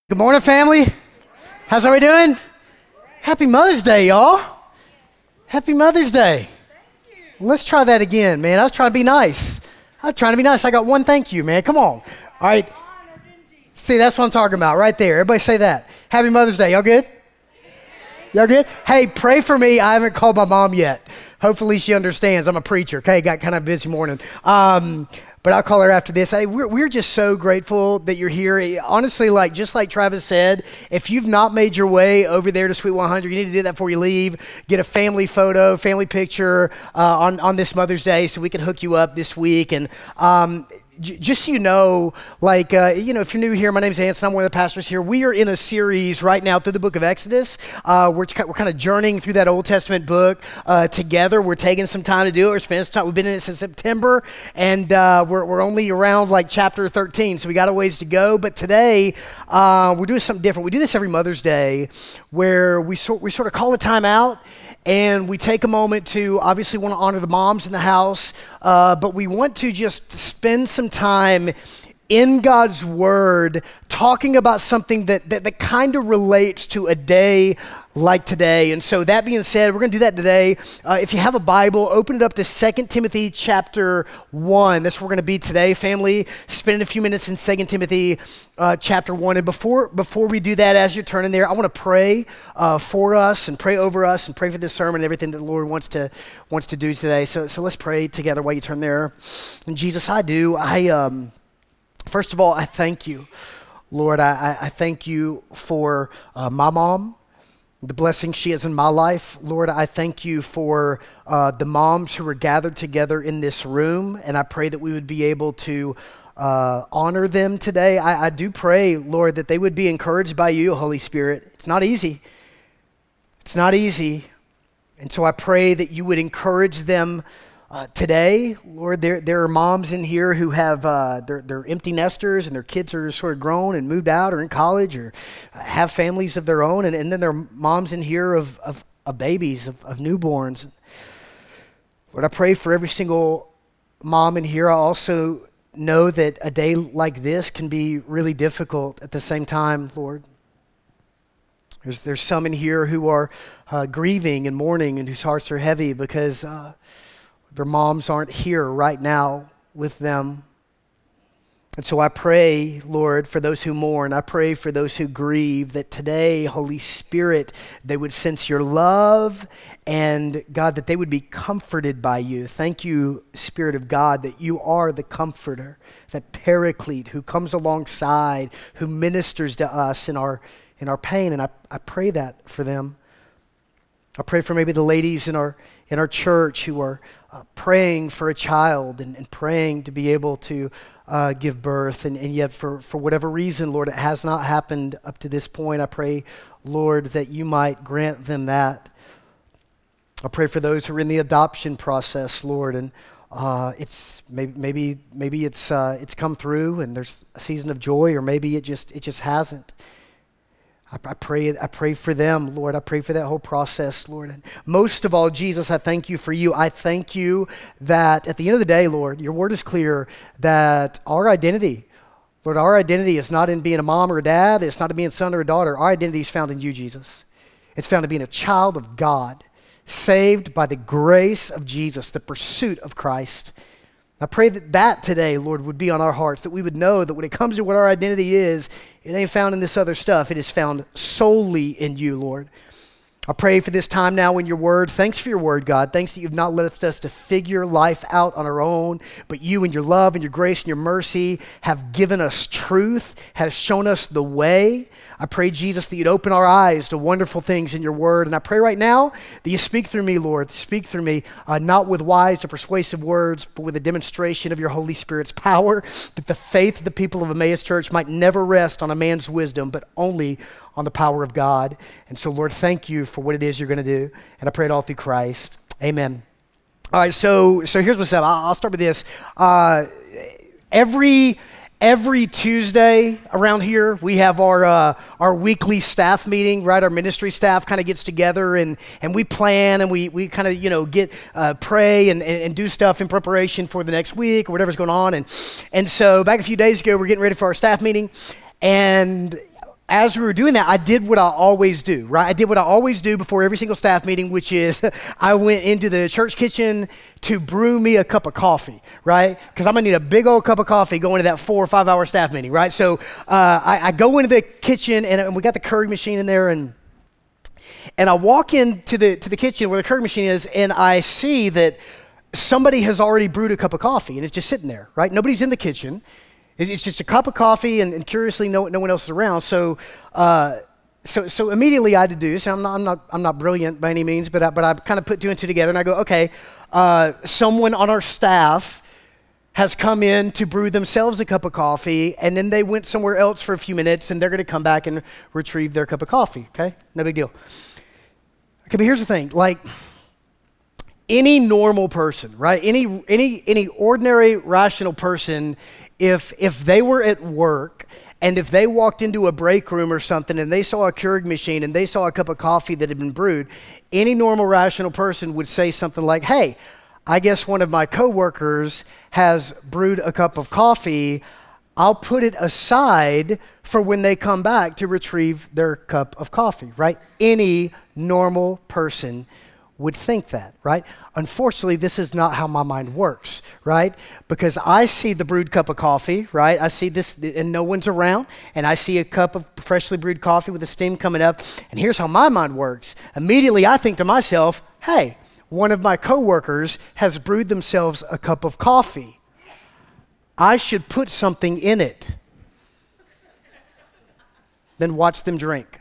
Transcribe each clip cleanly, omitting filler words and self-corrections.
Good morning, family. How's everybody doing? Happy Mother's Day, y'all. Happy Mother's Day. Let's try that again, man. I was trying to be nice. I got one thank you, man. Come on. All right. See, that's what I'm talking about right there. Everybody say that. Happy Mother's Day. Y'all good? Y'all good? Hey, pray for me. I haven't called my mom yet. Hopefully she understands. I'm a preacher, okay? Got kind of a busy morning. But I'll call her after this. Hey, we're just so grateful that you're here. Honestly, just like Travis said, if you've not made your way over there to Suite 100, you need to do that before you leave. Get a family photo, family picture on this Mother's Day so we can hook you up this week. And just so you know, if you're new here, my name's Anson. I'm one of the pastors here. We are in a series right now through the book of Exodus. We're kind of journeying through that Old Testament book together. We're taking some time to do it. We're spending some time. We've been in it since September, and we're only around chapter 13, so we got a ways to go. But today, we're doing something different. We do this every Mother's Day, where we sort of call a time out. And we take a moment to obviously want to honor the moms in the house, but we want to just spend some time in God's Word talking about something that kind of relates to a day like today. And so that being said, we're going to do that today. If you have a Bible, open it up to 2 Timothy chapter 1. That's where we're going to be today, family. Spending a few minutes in 2 Timothy chapter 1. And before we do that, as you're turning there, I want to pray for us and pray over us and pray for this sermon and everything that the Lord wants to do today. So let's pray together while you turn there. And Jesus, first of all, I thank you, Lord. I thank you for my mom, the blessing she is in my life. Lord, I thank you for the moms who are gathered together in this room, and I pray that we would be able to honor them today. I do pray, Lord, that they would be encouraged by you, Holy Spirit. It's not easy. It's not easy. And so I pray that you would encourage them today. Lord, there are moms in here who have they're empty nesters and their kids are sort of grown and moved out or in college or have families of their own, and then there are moms in here of babies, of newborns. Lord, I pray for every single mom in here. I also know that a day like this can be really difficult at the same time, Lord. There's some in here who are grieving and mourning and whose hearts are heavy because their moms aren't here right now with them. And so I pray, Lord, for those who mourn. I pray for those who grieve, that today, Holy Spirit, they would sense your love, and God, that they would be comforted by you. Thank you, Spirit of God, that you are the comforter, that paraclete who comes alongside, who ministers to us in our pain. And I pray that for them. I pray for maybe the ladies in our church who are praying for a child and praying to be able to give birth, and yet for whatever reason, Lord, it has not happened up to this point. I pray, Lord, that you might grant them that. I pray for those who are in the adoption process, Lord, and it's maybe it's come through and there's a season of joy, or maybe it just hasn't. I pray for them, Lord. I pray for that whole process, Lord. And most of all, Jesus, I thank you for you. I thank you that at the end of the day, Lord, your word is clear that our identity is not in being a mom or a dad. It's not in being a son or a daughter. Our identity is found in you, Jesus. It's found in being a child of God, saved by the grace of Jesus, the pursuit of Christ. I pray that today, Lord, would be on our hearts, that we would know that when it comes to what our identity is, it ain't found in this other stuff. It is found solely in you, Lord. I pray for this time now in your word. Thanks for your word, God. Thanks that you've not left us to figure life out on our own, but you in your love and your grace and your mercy have given us truth, have shown us the way. I pray, Jesus, that you'd open our eyes to wonderful things in your word. And I pray right now that you speak through me, Lord. Speak through me, not with wise or persuasive words, but with a demonstration of your Holy Spirit's power, that the faith of the people of Emmaus Church might never rest on a man's wisdom, but only on the power of God. And so, Lord, thank you for what it is you're going to do. And I pray it all through Christ. Amen. All right, so here's what's up. I'll start with this. Every Tuesday around here, we have our weekly staff meeting, right? Our ministry staff kind of gets together and we plan and we kind of, get pray and do stuff in preparation for the next week or whatever's going on. And so back a few days ago, we're getting ready for our staff meeting, and as we were doing that, I did what I always do, right? I did what I always do before every single staff meeting, which is I went into the church kitchen to brew me a cup of coffee, right? Because I'm going to need a big old cup of coffee going to that 4 or 5 hour staff meeting, right? So I go into the kitchen, and we got the Keurig machine in there, and I walk into the kitchen where the Keurig machine is, and I see that somebody has already brewed a cup of coffee, and it's just sitting there, right? Nobody's in the kitchen. It's just a cup of coffee, and curiously, no one else is around. So immediately I had to do this. I'm not brilliant by any means, but I kind of put two and two together, and I go, okay, someone on our staff has come in to brew themselves a cup of coffee, and then they went somewhere else for a few minutes, and they're going to come back and retrieve their cup of coffee. Okay, no big deal. Okay, but here's the thing: like any normal person, right? Any ordinary, rational person. If they were at work and if they walked into a break room or something and they saw a Keurig machine and they saw a cup of coffee that had been brewed, any normal rational person would say something like, hey, I guess one of my coworkers has brewed a cup of coffee. I'll put it aside for when they come back to retrieve their cup of coffee, right? Any normal person would think that, right? Unfortunately, this is not how my mind works, right? Because I see the brewed cup of coffee, right? I see this, and no one's around, and I see a cup of freshly brewed coffee with the steam coming up, and here's how my mind works. Immediately, I think to myself, hey, one of my coworkers has brewed themselves a cup of coffee. I should put something in it. Then watch them drink.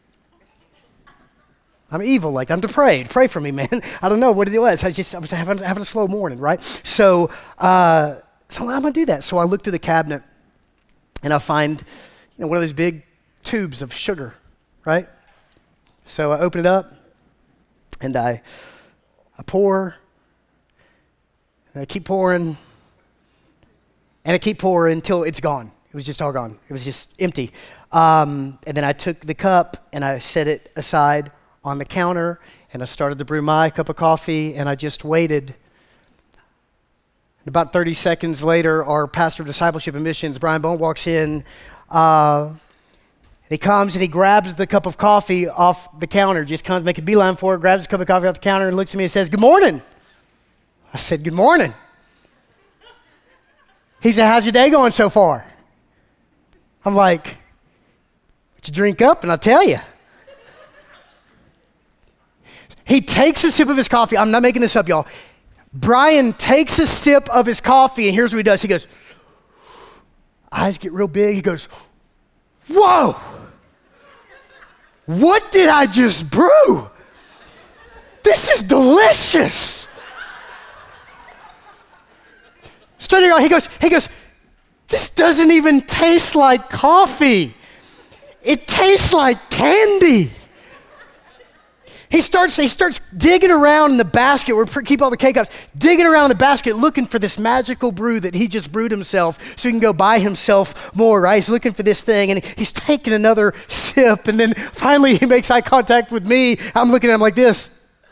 I'm evil, like I'm depraved. Pray for me, man. I don't know what it was. I was having a slow morning, right? So I'm gonna do that. So I look through the cabinet, and I find, one of those big tubes of sugar, right? So I open it up, and I pour, and I keep pouring, and I keep pouring until it's gone. It was just all gone. It was just empty. And then I took the cup and I set it aside on the counter, and I started to brew my cup of coffee, and I just waited. And about 30 seconds later, our pastor of discipleship and missions, Brian Bone, walks in. He comes and he grabs the cup of coffee off the counter, just comes, make a beeline for it, grabs the cup of coffee off the counter, and looks at me and says, "Good morning." I said, "Good morning." He said, "How's your day going so far?" I'm like, "What you drink up, and I'll tell you." He takes a sip of his coffee. I'm not making this up, y'all. Brian takes a sip of his coffee, and here's what he does. He goes, eyes get real big. He goes, "Whoa, what did I just brew? This is delicious." Starting out, he goes, "This doesn't even taste like coffee. It tastes like candy." He starts digging around in the basket where we keep all the K-Cups, digging around in the basket looking for this magical brew that he just brewed himself so he can go buy himself more, right? He's looking for this thing, and he's taking another sip, and then finally he makes eye contact with me. I'm looking at him like this.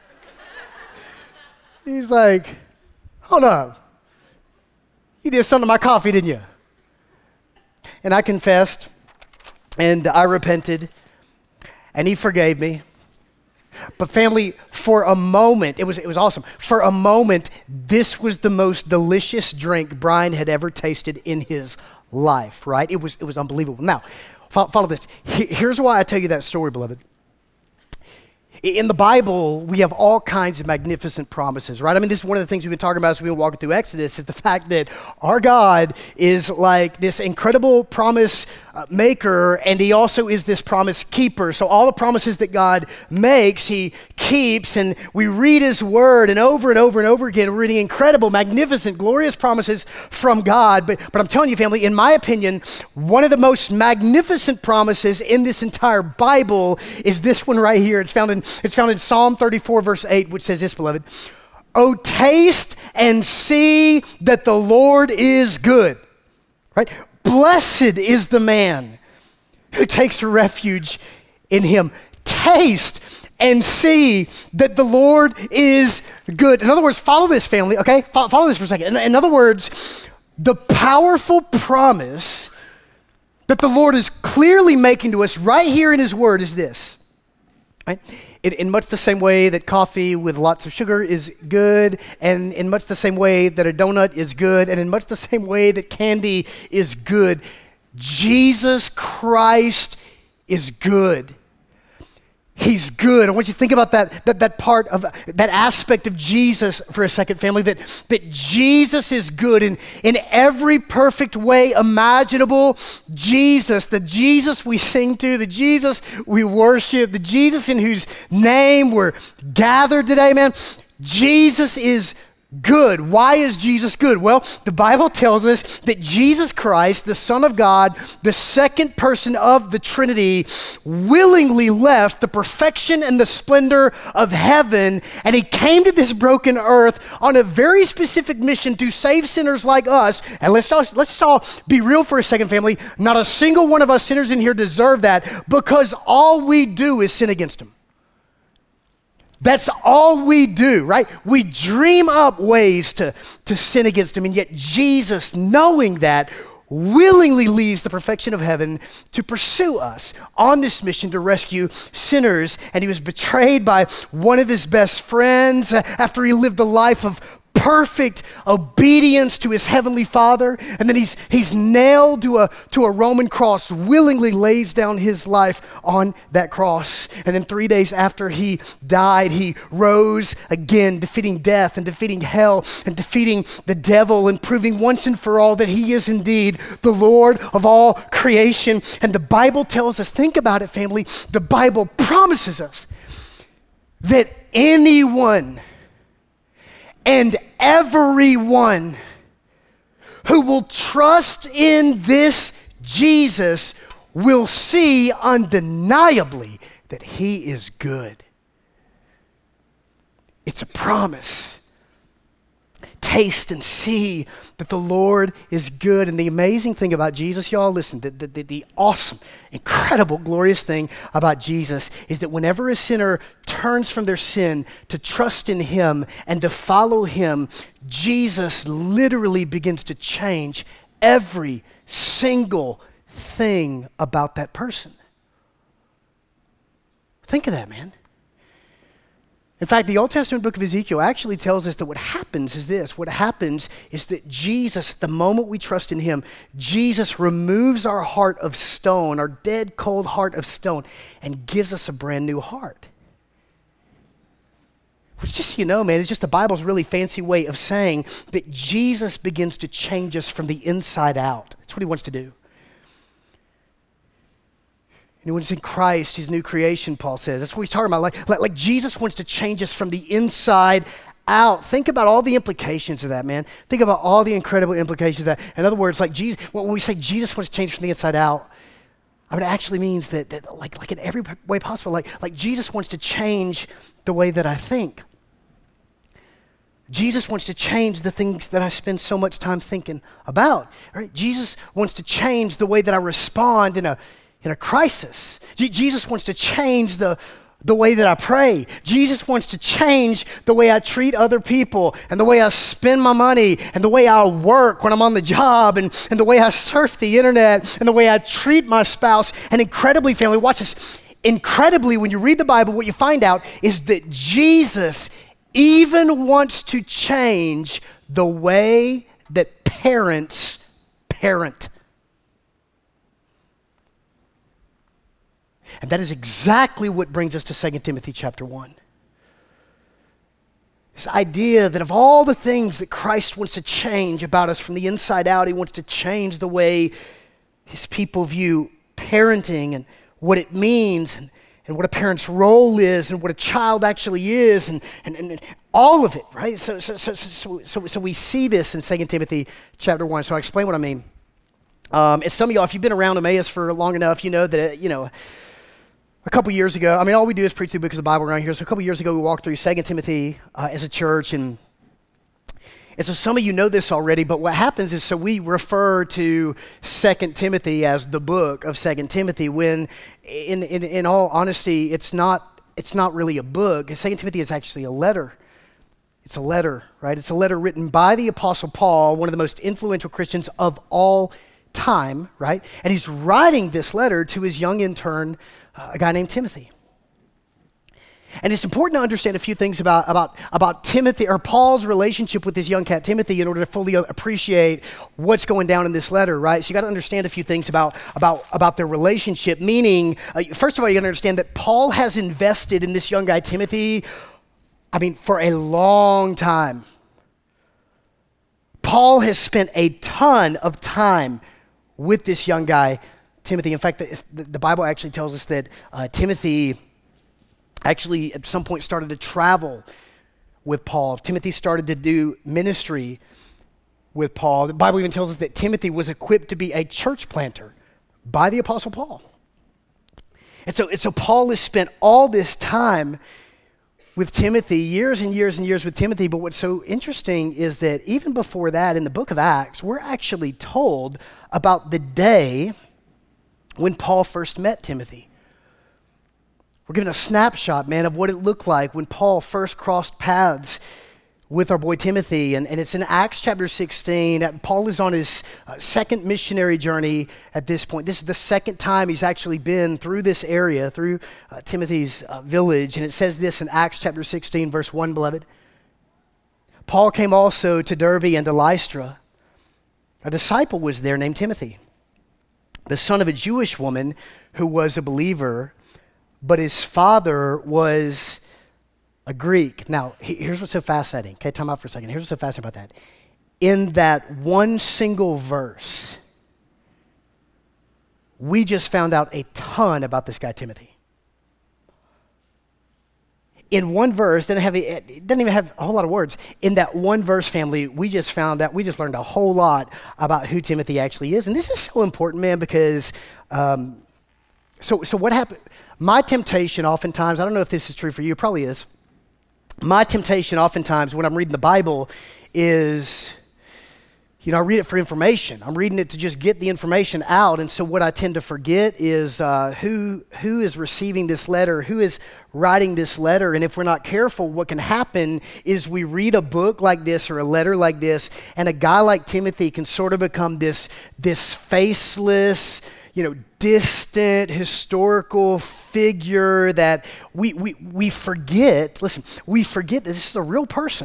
He's like, "Hold up. You did something to my coffee, didn't you?" And I confessed, and I repented, and he forgave me. But family, for a moment, it was awesome. For a moment, this was the most delicious drink Brian had ever tasted in his life, right? It was unbelievable. Now, follow this. Here's why I tell you that story, beloved. In the Bible, we have all kinds of magnificent promises, right? I mean, this is one of the things we've been talking about as we've been walking through Exodus, is the fact that our God is like this incredible promise maker, and he also is this promise keeper. So all the promises that God makes, he keeps, and we read his word, and over and over again, we're reading incredible, magnificent, glorious promises from God. But I'm telling you, family, in my opinion, one of the most magnificent promises in this entire Bible is this one right here. It's found in Psalm 34, verse 8, which says this, beloved: "Oh, taste and see that the Lord is good." Right? "Blessed is the man who takes refuge in him." Taste and see that the Lord is good. In other words, follow this, family, okay? Follow this for a second. In other words, the powerful promise that the Lord is clearly making to us right here in his word is this. Right? In much the same way that coffee with lots of sugar is good, and in much the same way that a donut is good, and in much the same way that candy is good, Jesus Christ is good. He's good. I want you to think about that part of that aspect of Jesus for a second, family, that Jesus is good in every perfect way imaginable. Jesus, the Jesus we sing to, the Jesus we worship, the Jesus in whose name we're gathered today, man. Jesus is good. Why is Jesus good? Well, the Bible tells us that Jesus Christ, the Son of God, the second person of the Trinity, willingly left the perfection and the splendor of heaven, and he came to this broken earth on a very specific mission to save sinners like us. And let's all be real for a second, family. Not a single one of us sinners in here deserve that, because all we do is sin against him. That's all we do, right? We dream up ways to sin against him, and yet Jesus, knowing that, willingly leaves the perfection of heaven to pursue us on this mission to rescue sinners. And he was betrayed by one of his best friends after he lived a life of perfect obedience to his heavenly Father, and then he's nailed to a Roman cross, willingly lays down his life on that cross. And then 3 days after he died, he rose again, defeating death and defeating hell and defeating the devil, and proving once and for all that he is indeed the Lord of all creation. And the Bible tells us, think about it, family, the Bible promises us that anyone and everyone who will trust in this Jesus will see undeniably that he is good. It's a promise. Taste and see that the Lord is good. And the amazing thing about Jesus, y'all, listen, the awesome, incredible, glorious thing about Jesus is that whenever a sinner turns from their sin to trust in him and to follow him, Jesus literally begins to change every single thing about that person. Think of that, man. In fact, the Old Testament book of Ezekiel actually tells us that what happens is this. What happens is that Jesus, the moment we trust in him, Jesus removes our heart of stone, our dead, cold heart of stone, and gives us a brand new heart. It's just, man, it's just the Bible's really fancy way of saying that Jesus begins to change us from the inside out. That's what he wants to do. And when it's in Christ, he's new creation, Paul says. That's what he's talking about. Like Jesus wants to change us from the inside out. Think about all the implications of that, man. Think about all the incredible implications of that. In other words, like Jesus, when we say Jesus wants to change from the inside out, I mean, it actually means that like in every way possible, like Jesus wants to change the way that I think. Jesus wants to change the things that I spend so much time thinking about. Right? Jesus wants to change the way that I respond in a crisis. Jesus wants to change the way that I pray. Jesus wants to change the way I treat other people, and the way I spend my money, and the way I work when I'm on the job, and the way I surf the internet, and the way I treat my spouse. And incredibly, family, watch this. Incredibly, when you read the Bible, what you find out is that Jesus even wants to change the way that parents parent. And that is exactly what brings us to 2 Timothy chapter 1. This idea that of all the things that Christ wants to change about us from the inside out, he wants to change the way his people view parenting and what it means and what a parent's role is and what a child actually is and all of it, right? So we see this in 2 Timothy chapter 1. So I'll explain what I mean. As some of y'all, if you've been around Emmaus for long enough, you know that, a couple years ago, I mean, all we do is preach through books of the Bible around here. So a couple years ago, we walked through 2 Timothy as a church. And so some of you know this already, but what happens is, so we refer to 2 Timothy as the book of 2 Timothy, when in all honesty, it's not really a book. 2 Timothy is actually a letter. It's a letter, right? It's a letter written by the Apostle Paul, one of the most influential Christians of all time, right? And he's writing this letter to his young intern, a guy named Timothy. And it's important to understand a few things about Timothy, or Paul's relationship with this young cat Timothy, in order to fully appreciate what's going down in this letter, right? So you got to understand a few things about their relationship. Meaning, first of all, you got to understand that Paul has invested in this young guy Timothy, for a long time. Paul has spent a ton of time with this young guy Timothy. In fact, the Bible actually tells us that Timothy actually at some point started to travel with Paul. Timothy started to do ministry with Paul. The Bible even tells us that Timothy was equipped to be a church planter by the Apostle Paul. And so Paul has spent all this time with Timothy, years and years and years with Timothy. But what's so interesting is that even before that, in the book of Acts, we're actually told about the day when Paul first met Timothy. We're given a snapshot, man, of what it looked like when Paul first crossed paths with our boy Timothy. And it's in Acts chapter 16. Paul is on his second missionary journey at this point. This is the second time he's actually been through this area, through Timothy's village. And it says this in Acts chapter 16, verse 1, beloved. Paul came also to Derbe and to Lystra. A disciple was there named Timothy, the son of a Jewish woman who was a believer, but his father was a Greek. Now, here's what's so fascinating. Okay, time out for a second. Here's what's so fascinating about that. In that one single verse, we just found out a ton about this guy, Timothy. In one verse, it doesn't even have a whole lot of words. In that one verse, family, we just learned a whole lot about who Timothy actually is. And this is so important, man, because so what happened? My temptation oftentimes, I don't know if this is true for you, it probably is. My temptation oftentimes when I'm reading the Bible is, I read it for information. I'm reading it to just get the information out. And so what I tend to forget is who is receiving this letter, who is writing this letter. And if we're not careful, what can happen is we read a book like this or a letter like this, and a guy like Timothy can sort of become this faceless, distant historical figure that we forget. Listen, we forget that this is a real person.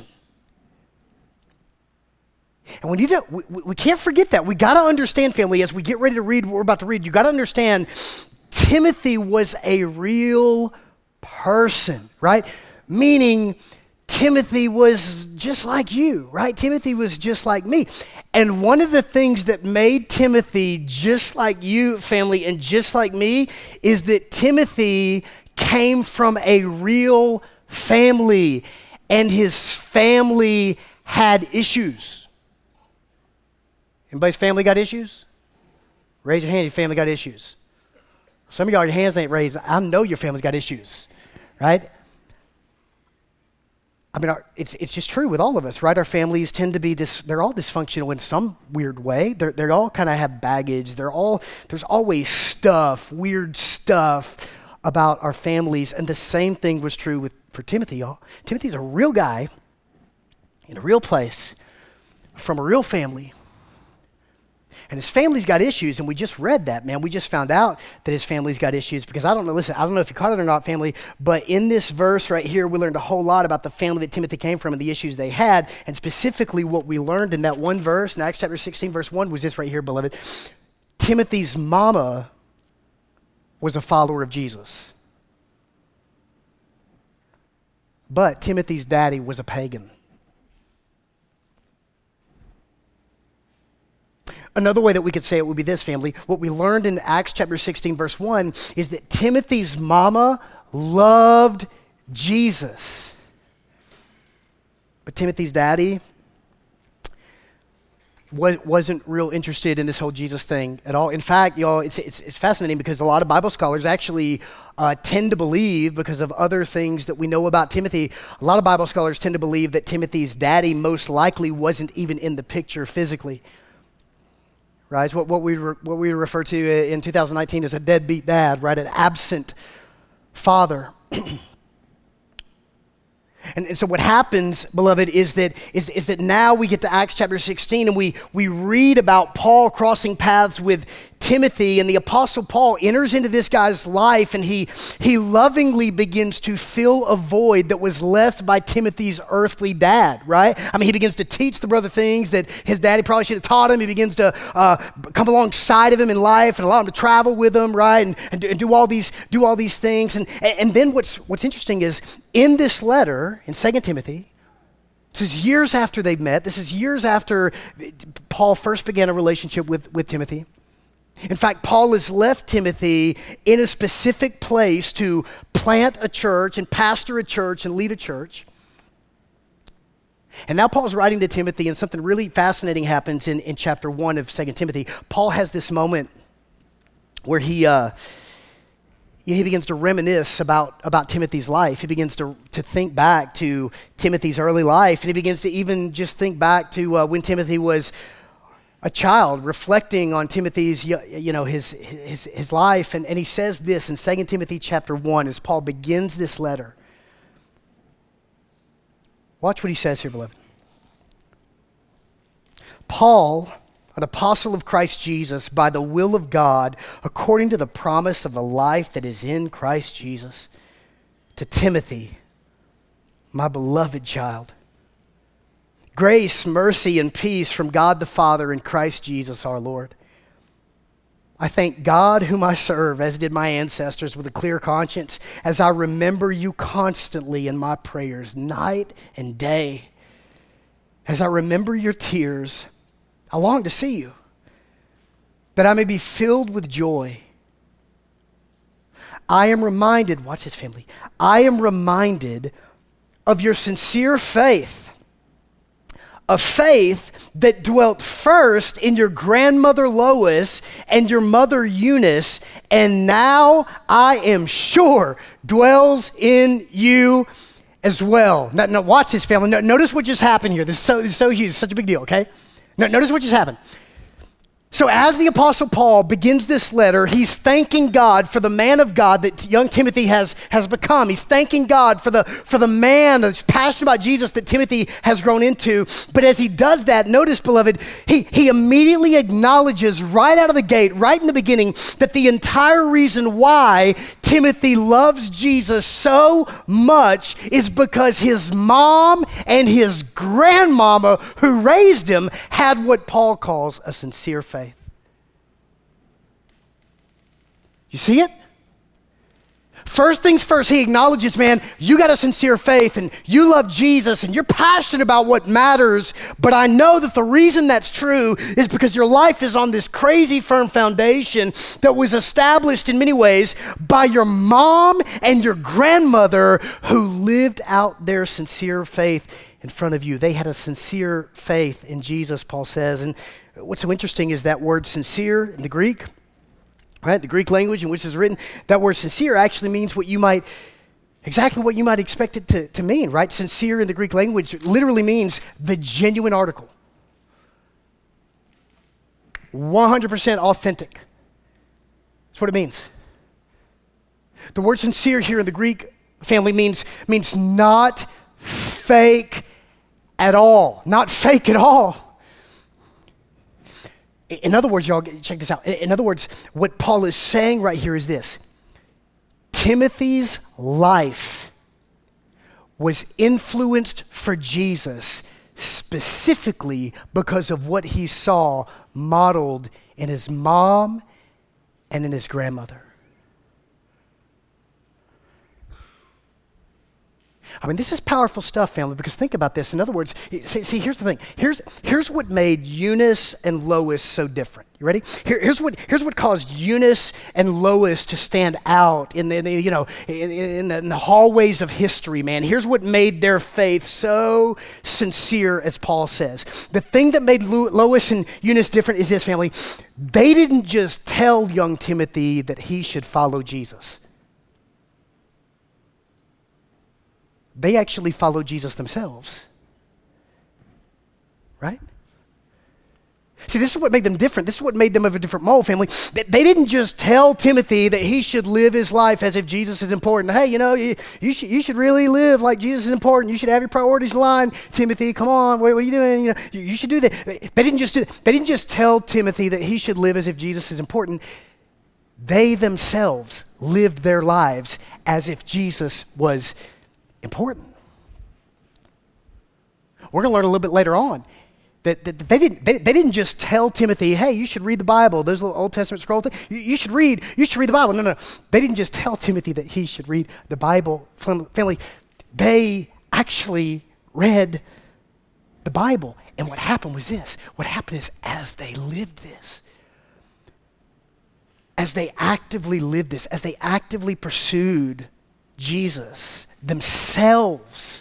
And we can't forget that. We got to understand, family, as we get ready to read what we're about to read, you got to understand Timothy was a real person, right? Meaning Timothy was just like you, right? Timothy was just like me. And one of the things that made Timothy just like you, family, and just like me, is that Timothy came from a real family, and his family had issues. Anybody's family got issues? Raise your hand, your family got issues. Some of y'all, your hands ain't raised. I know your family's got issues, right? It's just true with all of us, right? Our families tend to be they're all dysfunctional in some weird way. They all kind of have baggage. There's always weird stuff about our families. And the same thing was true for Timothy, y'all. Timothy's a real guy in a real place from a real family. And his family's got issues, and we just read that, man. We just found out that his family's got issues because I don't know if you caught it or not, family, but in this verse right here, we learned a whole lot about the family that Timothy came from and the issues they had. And specifically what we learned in that one verse, in Acts chapter 16, verse 1, was this right here, beloved. Timothy's mama was a follower of Jesus. But Timothy's daddy was a pagan. Another way that we could say it would be this, family. What we learned in Acts chapter 16, verse 1, is that Timothy's mama loved Jesus. But Timothy's daddy wasn't real interested in this whole Jesus thing at all. In fact, y'all, it's fascinating because a lot of Bible scholars actually tend to believe, because of other things that we know about Timothy, a lot of Bible scholars tend to believe that Timothy's daddy most likely wasn't even in the picture physically. Right? It's what we refer to in 2019 as a deadbeat dad, right? An absent father. And so what happens, beloved, is that now we get to Acts chapter 16 and we read about Paul crossing paths with Timothy, and the Apostle Paul enters into this guy's life and he lovingly begins to fill a void that was left by Timothy's earthly dad, right? I mean, he begins to teach the brother things that his daddy probably should have taught him. He begins to come alongside of him in life and allow him to travel with him, right? And do all these things. And then what's interesting is in this letter in 2 Timothy, this is years after they've met. This is years after Paul first began a relationship with Timothy. In fact, Paul has left Timothy in a specific place to plant a church and pastor a church and lead a church. And now Paul's writing to Timothy, and something really fascinating happens in chapter 1 of 2 Timothy. Paul has this moment where he begins to reminisce about Timothy's life. He begins to think back to Timothy's early life, and he begins to even just think back to when Timothy was a child, reflecting on Timothy's, his life. And he says this in 2 Timothy chapter 1 as Paul begins this letter. Watch what he says here, beloved. Paul, an apostle of Christ Jesus, by the will of God, according to the promise of the life that is in Christ Jesus, to Timothy, my beloved child. Grace, mercy, and peace from God the Father and Christ Jesus our Lord. I thank God whom I serve, as did my ancestors, with a clear conscience, as I remember you constantly in my prayers, night and day. As I remember your tears, I long to see you, that I may be filled with joy. I am reminded, watch this, family, I am reminded of your sincere faith, a faith that dwelt first in your grandmother Lois and your mother Eunice, and now I am sure dwells in you as well. Now watch this, family. Notice what just happened here. This is so huge, such a big deal, okay? Notice what just happened. So as the Apostle Paul begins this letter, he's thanking God for the man of God that young Timothy has become. He's thanking God for the man that's passionate about Jesus that Timothy has grown into. But as he does that, notice, beloved, he immediately acknowledges right out of the gate, right in the beginning, that the entire reason why Timothy loves Jesus so much is because his mom and his grandmama who raised him had what Paul calls a sincere faith. You see it? First things first, he acknowledges, man, you got a sincere faith and you love Jesus and you're passionate about what matters, but I know that the reason that's true is because your life is on this crazy firm foundation that was established in many ways by your mom and your grandmother who lived out their sincere faith in front of you. They had a sincere faith in Jesus, Paul says. And what's so interesting is that word sincere in the Greek, right? The Greek language in which it's written, that word sincere actually means exactly what you might expect it to mean, right? Sincere in the Greek language literally means the genuine article. 100% authentic. That's what it means. The word sincere here in the Greek family means not fake at all. Not fake at all. In other words, y'all, check this out. In other words, what Paul is saying right here is this. Timothy's life was influenced for Jesus specifically because of what he saw modeled in his mom and in his grandmother. I mean, this is powerful stuff, family, because think about this. In other words, see, here's the thing. Here's what made Eunice and Lois so different. You ready? Here's what caused Eunice and Lois to stand out in the hallways of history, man. Here's what made their faith so sincere, as Paul says. The thing that made Lois and Eunice different is this, family. They didn't just tell young Timothy that he should follow Jesus. They actually followed Jesus themselves. Right? See, this is what made them different. This is what made them of a different mold, family. They didn't just tell Timothy that he should live his life as if Jesus is important. Hey, you should really live like Jesus is important. You should have your priorities in line. Timothy, come on, what are you doing? You should do that. They didn't just do that. They didn't just tell Timothy that he should live as if Jesus is important. They themselves lived their lives as if Jesus was important. We're going to learn a little bit later on that they didn't just tell Timothy, hey, you should read the Bible. Those little Old Testament scroll things. You should read the Bible. No. They didn't just tell Timothy that he should read the Bible. Family, they actually read the Bible. And what happened was this. What happened is as they lived this, as they actively lived this, as they actively pursued Jesus themselves,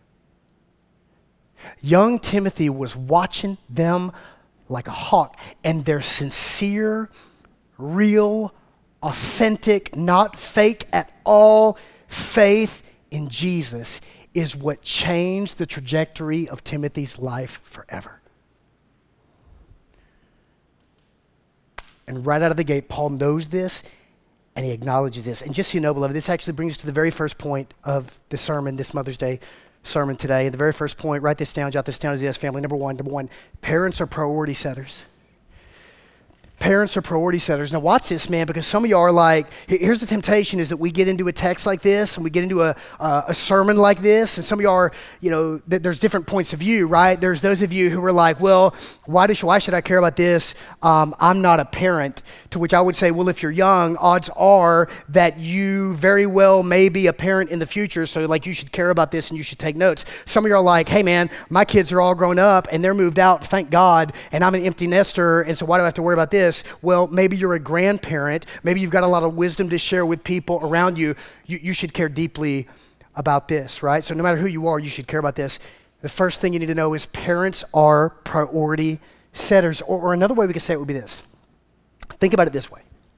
young Timothy was watching them like a hawk, and their sincere, real, authentic, not fake at all faith in Jesus is what changed the trajectory of Timothy's life forever. And right out of the gate, Paul knows this, and he acknowledges this. And just so you know, beloved, this actually brings us to the very first point of the sermon, this Mother's Day sermon today. And the very first point, write this down, jot this down, is this, family. Number one, parents are priority setters. Parents are priority setters. Now watch this, man, because some of y'all are like, here's the temptation is that we get into a text like this and we get into a sermon like this, and some of y'all are, there's different points of view, right? There's those of you who are like, well, why should I care about this? I'm not a parent. To which I would say, well, if you're young, odds are that you very well may be a parent in the future, so like you should care about this and you should take notes. Some of you are like, hey man, my kids are all grown up and they're moved out, thank God, and I'm an empty nester, and so why do I have to worry about this? Well, maybe you're a grandparent. Maybe you've got a lot of wisdom to share with people around you. You should care deeply about this, right? So no matter who you are, you should care about this. The first thing you need to know is parents are priority setters. Or another way we could say it would be this. Think about it this way.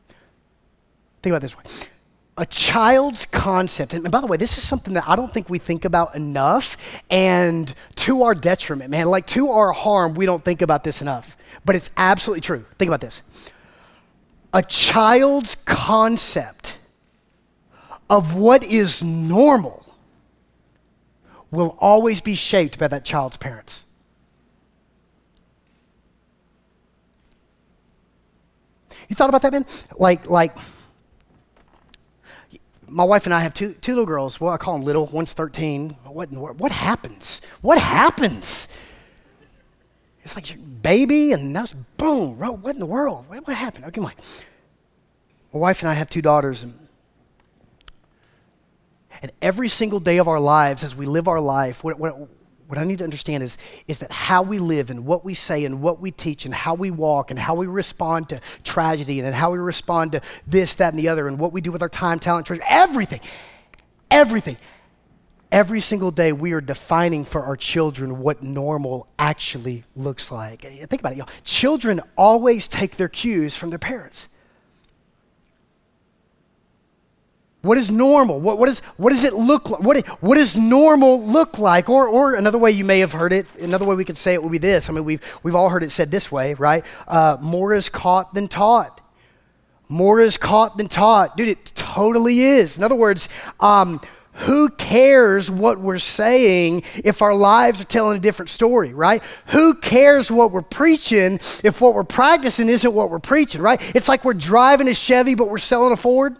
A child's concept, and by the way, this is something that I don't think we think about enough, and to our detriment, man, like to our harm, we don't think about this enough. But it's absolutely true. Think about this. A child's concept of what is normal will always be shaped by that child's parents. You thought about that, man? Like my wife and I have two little girls. Well, I call them little. One's 13. What happens? What happens? It's like baby, and now it's boom. What in the world? What happened? Okay, my wife and I have two daughters, and every single day of our lives, as we live our life, what I need to understand is that how we live and what we say and what we teach and how we walk and how we respond to tragedy and how we respond to this, that, and the other, and what we do with our time, talent, treasure, everything. Every single day we are defining for our children what normal actually looks like. Think about it, y'all. Children always take their cues from their parents. What is normal? What does it look like? What does normal look like? Or another way you may have heard it, another way we could say it would be this. I mean, we've all heard it said this way, right? More is caught than taught. More is caught than taught. Dude, it totally is. In other words, who cares what we're saying if our lives are telling a different story, right? Who cares what we're preaching if what we're practicing isn't what we're preaching, right? It's like we're driving a Chevy, but we're selling a Ford.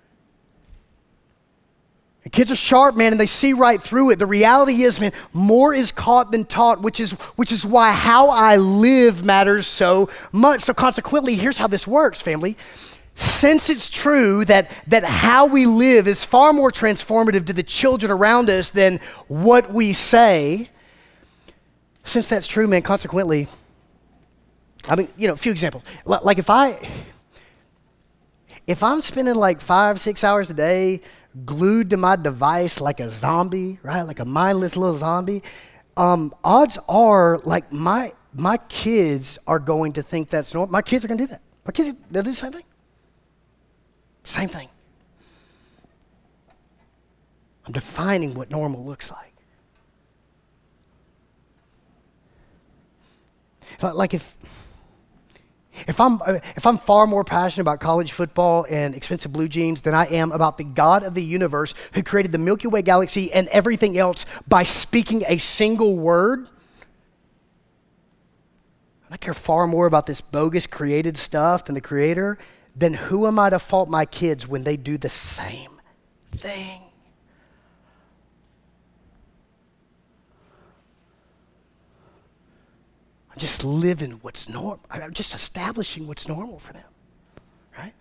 The kids are sharp, man, and they see right through it. The reality is, man, more is caught than taught, which is why how I live matters so much. So consequently, here's how this works, family. Since it's true that how we live is far more transformative to the children around us than what we say, since that's true, man, consequently, I mean, a few examples. Like if I'm spending like 5-6 hours a day glued to my device like a zombie, right? Like a mindless little zombie, odds are like my kids are going to think that's normal. My kids are going to do that. My kids, they'll do the same thing. Same thing. I'm defining what normal looks like. Like if If I'm far more passionate about college football and expensive blue jeans than I am about the God of the universe who created the Milky Way galaxy and everything else by speaking a single word, I care far more about this bogus created stuff than the Creator, then who am I to fault my kids when they do the same thing? I'm just living what's normal. I'm just establishing what's normal for them, right?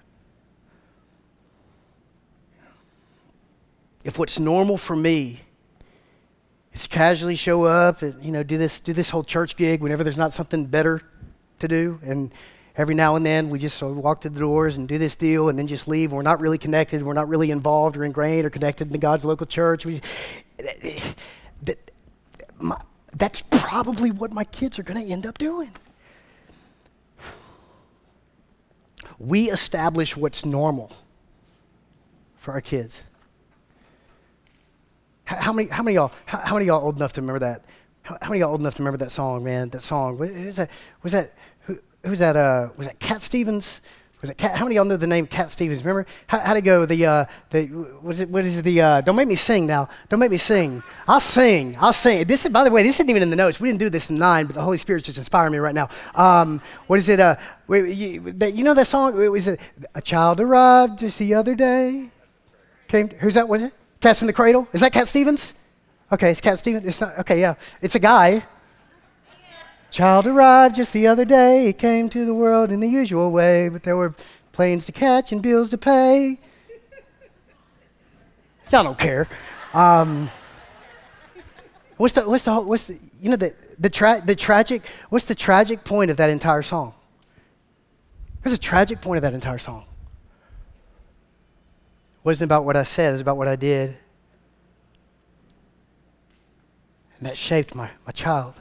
If what's normal for me is to casually show up and do this whole church gig whenever there's not something better to do, and every now and then we just sort of walk through the doors and do this deal and then just leave, and we're not really connected, we're not really involved or ingrained or connected in God's local church. That's probably what my kids are going to end up doing. We establish what's normal for our kids. How many of y'all old enough to remember that? How many of y'all old enough to remember that song, man? That song. Was that Cat Stevens? Was it Cat? How many of y'all know the name Cat Stevens? Remember? How'd it go? Don't make me sing now. Don't make me sing. I'll sing. This is, by the way, this isn't even in the notes. We didn't do this in 9, but the Holy Spirit's just inspiring me right now. What is it? You know that song? Was it A Child Arrived Just the Other Day? Who's that? Was it? Cats in the Cradle? Is that Cat Stevens? Okay, it's Cat Stevens. It's not. Okay, yeah. It's a guy. Child arrived just the other day. He came to the world in the usual way, but there were planes to catch and bills to pay. Y'all don't care. What's the tragic point of that entire song? What's the tragic point of that entire song? It wasn't about what I said, it was about what I did. And that shaped my child.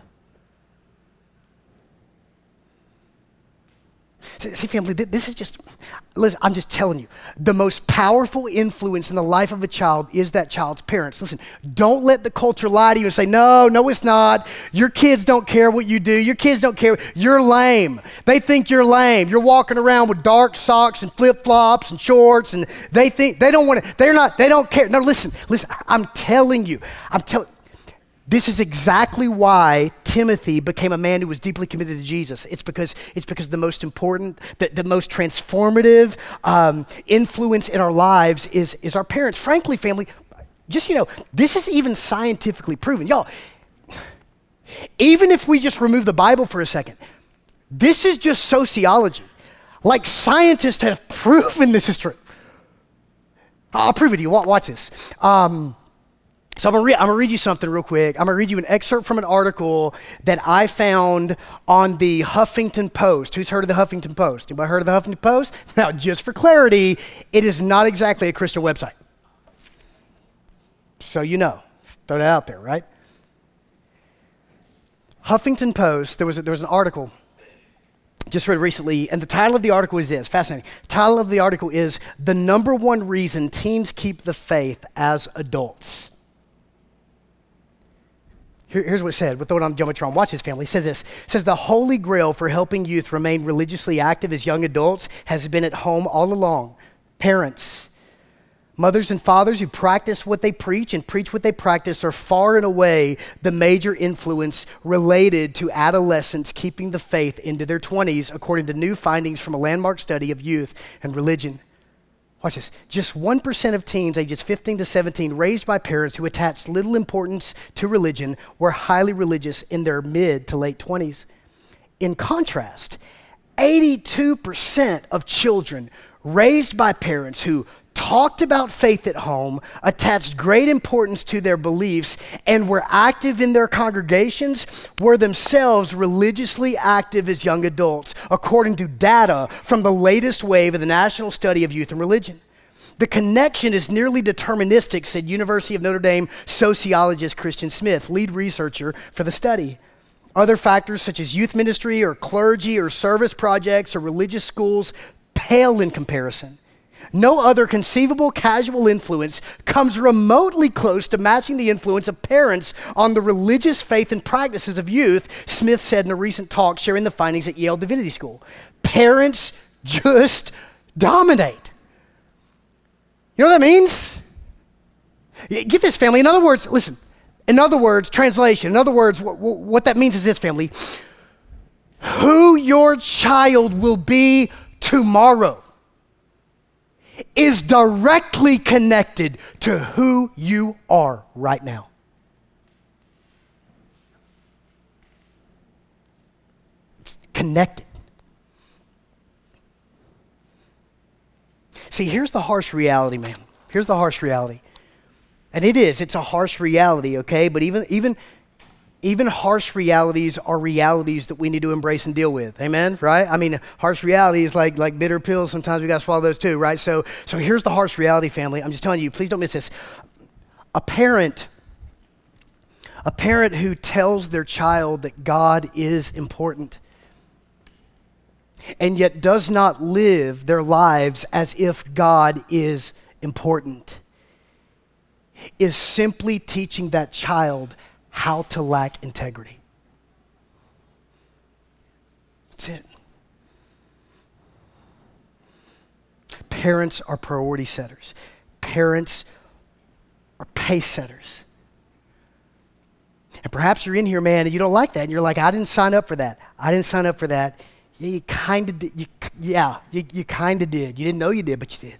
See, family, this is just, listen, I'm just telling you, the most powerful influence in the life of a child is that child's parents. Listen, don't let the culture lie to you and say, no, it's not. Your kids don't care what you do. Your kids don't care. You're lame. They think you're lame. You're walking around with dark socks and flip-flops and shorts, and they don't care. No, listen, I'm telling you. This is exactly why Timothy became a man who was deeply committed to Jesus. It's because the most important, the most transformative influence in our lives is our parents. Frankly, family, just this is even scientifically proven. Y'all, even if we just remove the Bible for a second, this is just sociology. Like, scientists have proven this is true. I'll prove it to you. Watch this. So I'm gonna read you something real quick. I'm gonna read you an excerpt from an article that I found on the Huffington Post. Who's heard of the Huffington Post? Anybody heard of the Huffington Post? Now, just for clarity, it is not exactly a Christian website. So throw that out there, right? Huffington Post, there was an article just read recently, and the title of the article is this, fascinating. The title of the article is "The Number One Reason Teens Keep the Faith as Adults." Here's what it said. We'll throw it on Jumbotron. Watch this, family. It says this. It says, the holy grail for helping youth remain religiously active as young adults has been at home all along. Parents, mothers and fathers who practice what they preach and preach what they practice are far and away the major influence related to adolescents keeping the faith into their 20s, according to new findings from a landmark study of youth and religion. Watch this. Just 1% of teens ages 15 to 17 raised by parents who attached little importance to religion were highly religious in their mid to late 20s. In contrast, 82% of children raised by parents who talked about faith at home, attached great importance to their beliefs, and were active in their congregations were themselves religiously active as young adults, according to data from the latest wave of the National Study of Youth and Religion. The connection is nearly deterministic, said University of Notre Dame sociologist Christian Smith, lead researcher for the study. Other factors such as youth ministry or clergy or service projects or religious schools pale in comparison. No other conceivable casual influence comes remotely close to matching the influence of parents on the religious faith and practices of youth, Smith said in a recent talk sharing the findings at Yale Divinity School. Parents just dominate. You know what that means? Get this, family. In other words, listen. In other words, translation. In other words, what that means is this, family. Who your child will be tomorrow is directly connected to who you are right now. It's connected. See, here's the harsh reality, man. Here's the harsh reality. And it's a harsh reality, okay? But even harsh realities are realities that we need to embrace and deal with. Amen? Right? I mean, harsh realities like bitter pills, sometimes we got to swallow those too, right? So here's the harsh reality, family. I'm just telling you, please don't miss this. A parent who tells their child that God is important and yet does not live their lives as if God is important is simply teaching that child how to lack integrity. That's it. Parents are priority setters. Parents are pace setters. And perhaps you're in here, man, and you don't like that. And you're like, I didn't sign up for that. I didn't sign up for that. Yeah, you kind of did. You kind of did. You didn't know you did, but you did.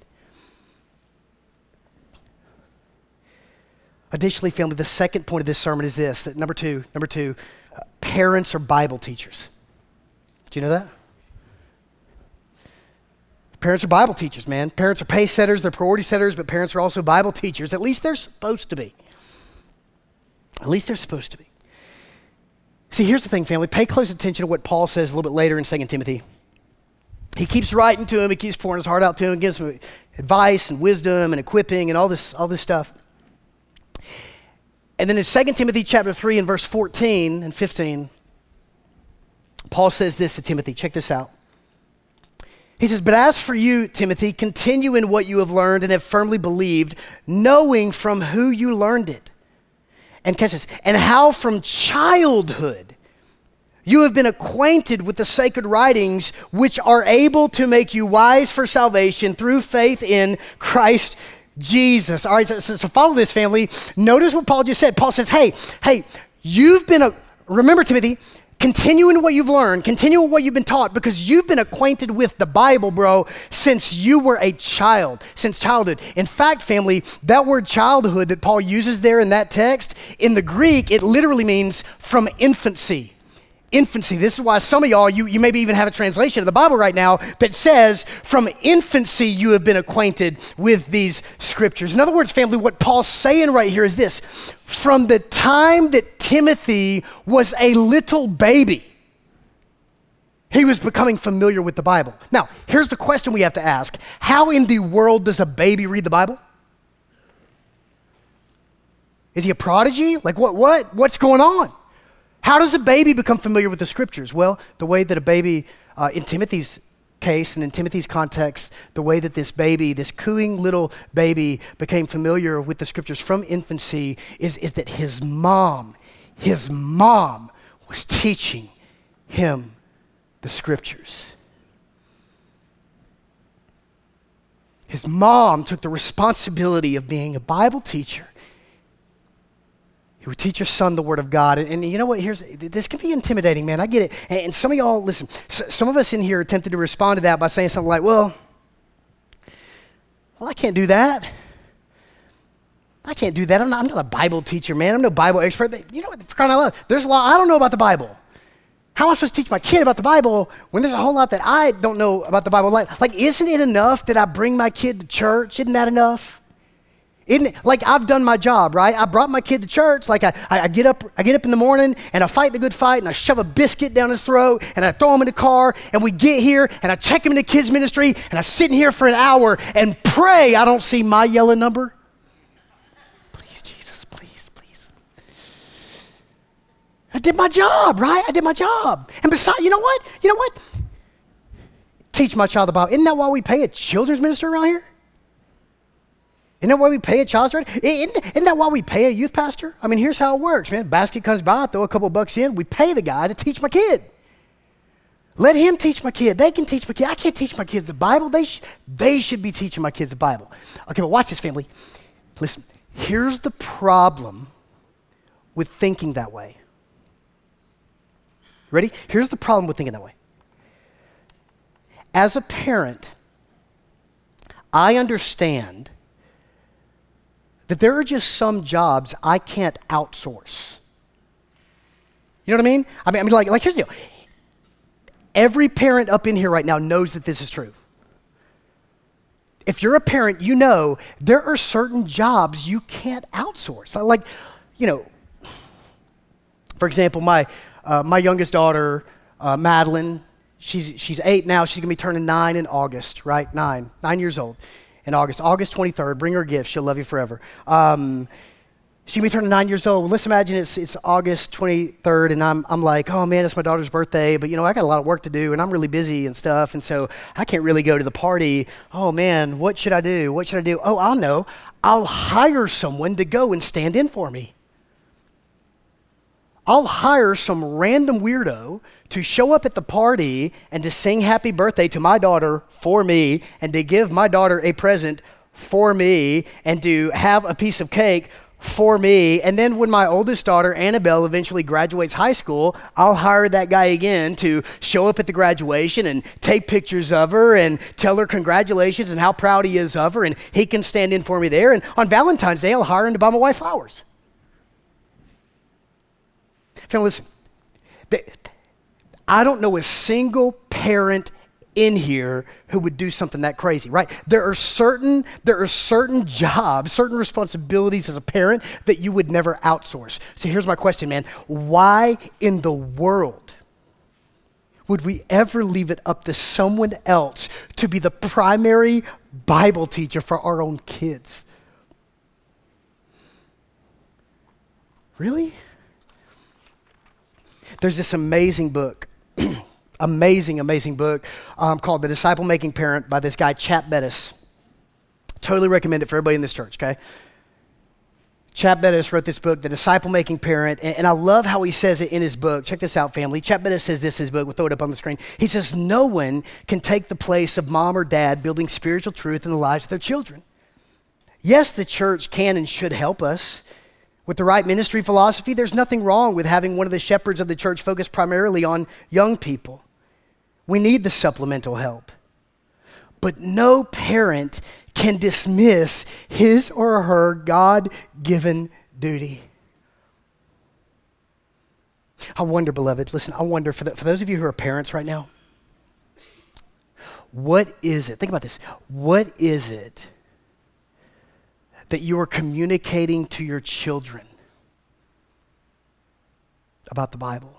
Additionally, family, the second point of this sermon is this, that number two, parents are Bible teachers. Do you know that? Parents are Bible teachers, man. Parents are pace setters, they're priority setters, but parents are also Bible teachers. At least they're supposed to be. At least they're supposed to be. See, here's the thing, family. Pay close attention to what Paul says a little bit later in 2 Timothy. He keeps writing to him, he keeps pouring his heart out to him, gives him advice and wisdom and equipping and all this stuff. And then in 2 Timothy chapter 3 and verse 14 and 15, Paul says this to Timothy. Check this out. He says, but as for you, Timothy, continue in what you have learned and have firmly believed, knowing from who you learned it. And catch this, and how from childhood you have been acquainted with the sacred writings which are able to make you wise for salvation through faith in Christ Jesus. All right, so follow this, family. Notice what Paul just said. Paul says, hey, remember, Timothy, continue in what you've learned, continue in what you've been taught, because you've been acquainted with the Bible, bro, since you were a child, since childhood. In fact, family, that word childhood that Paul uses there in that text, in the Greek, it literally means from infancy. Infancy. This is why some of y'all, you maybe even have a translation of the Bible right now that says, from infancy you have been acquainted with these scriptures. In other words, family, what Paul's saying right here is this. From the time that Timothy was a little baby, he was becoming familiar with the Bible. Now, here's the question we have to ask. How in the world does a baby read the Bible? Is he a prodigy? Like what's going on? How does a baby become familiar with the scriptures? Well, the way that a baby, in Timothy's case and in Timothy's context, the way that this baby, this cooing little baby became familiar with the scriptures from infancy is that his mom was teaching him the scriptures. His mom took the responsibility of being a Bible teacher. He would teach your son the word of God. And you know what? This can be intimidating, man. I get it. And some of y'all, listen, some of us in here are tempted to respond to that by saying something like, well, I can't do that. I can't do that. I'm not a Bible teacher, man. I'm no Bible expert. You know what? For crying out loud, there's a lot I don't know about the Bible. How am I supposed to teach my kid about the Bible when there's a whole lot that I don't know about the Bible? Like, isn't it enough that I bring my kid to church? Isn't that enough? Isn't it, like I've done my job, right? I brought my kid to church. Like I get up in the morning and I fight the good fight and I shove a biscuit down his throat and I throw him in the car and we get here and I check him in the kids ministry and I sit in here for an hour and pray I don't see my yellow number. Please, Jesus, please. I did my job, right? I did my job. And besides, you know what? Teach my child the Bible. Isn't that why we pay a children's minister around here? Isn't that why we pay a child's right? Isn't that why we pay a youth pastor? I mean, here's how it works, man. Basket comes by, I throw a couple bucks in. We pay the guy to teach my kid. Let him teach my kid. They can teach my kid. I can't teach my kids the Bible. They should be teaching my kids the Bible. Okay, but watch this, family. Listen, here's the problem with thinking that way. Ready? Here's the problem with thinking that way. As a parent, I understand that there are just some jobs I can't outsource. You know what I mean? I mean, like here's the deal. Every parent up in here right now knows that this is true. If you're a parent, you know there are certain jobs you can't outsource. Like, you know, for example, my youngest daughter, Madeline, she's 8 now. She's gonna be turning 9 in August, right? 9 years old in August 23rd. Bring her a gift. She'll love you forever. She's gonna be turning 9 years old. Well, let's imagine it's August 23rd, and I'm like, oh man, it's my daughter's birthday, but you know, I got a lot of work to do, and I'm really busy and stuff, and so I can't really go to the party. Oh man, what should I do? What should I do? Oh, I'll know. I'll hire someone to go and stand in for me. I'll hire some random weirdo to show up at the party and to sing happy birthday to my daughter for me, and to give my daughter a present for me, and to have a piece of cake for me. And then when my oldest daughter, Annabelle, eventually graduates high school, I'll hire that guy again to show up at the graduation and take pictures of her and tell her congratulations and how proud he is of her, and he can stand in for me there. And on Valentine's Day, I'll hire him to buy my wife flowers. Family, listen, I don't know a single parent in here who would do something that crazy, right? There are certain jobs, certain responsibilities as a parent that you would never outsource. So here's my question, man. Why in the world would we ever leave it up to someone else to be the primary Bible teacher for our own kids? Really? There's this amazing book, amazing book called The Disciple Making Parent by this guy, Chap Bettis. Totally recommend it for everybody in this church, okay? Chap Bettis wrote this book, The Disciple Making Parent, and I love how he says it in his book. Check this out, family. Chap Bettis says this in his book. We'll throw it up on the screen. He says, no one can take the place of mom or dad building spiritual truth in the lives of their children. Yes, the church can and should help us. With the right ministry philosophy, there's nothing wrong with having one of the shepherds of the church focus primarily on young people. We need the supplemental help. But no parent can dismiss his or her God-given duty. I wonder, beloved, listen, I wonder, for those of you who are parents right now, what is it? Think about this. What is it that you are communicating to your children about the Bible?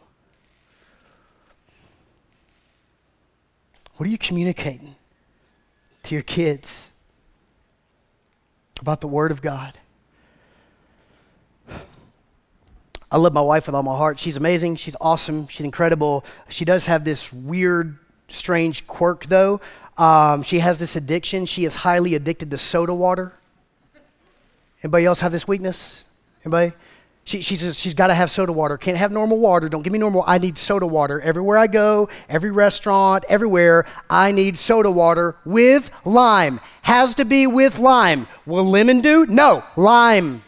What are you communicating to your kids about the Word of God? I love my wife with all my heart. She's amazing. She's awesome. She's incredible. She does have this weird, strange quirk, though. She has this addiction. She is highly addicted to soda water. Anybody else have this weakness? Anybody? She's got to have soda water. Can't have normal water. Don't give me normal. I need soda water. Everywhere I go, every restaurant, everywhere, I need soda water with lime. Has to be with lime. Will lemon do? No, lime.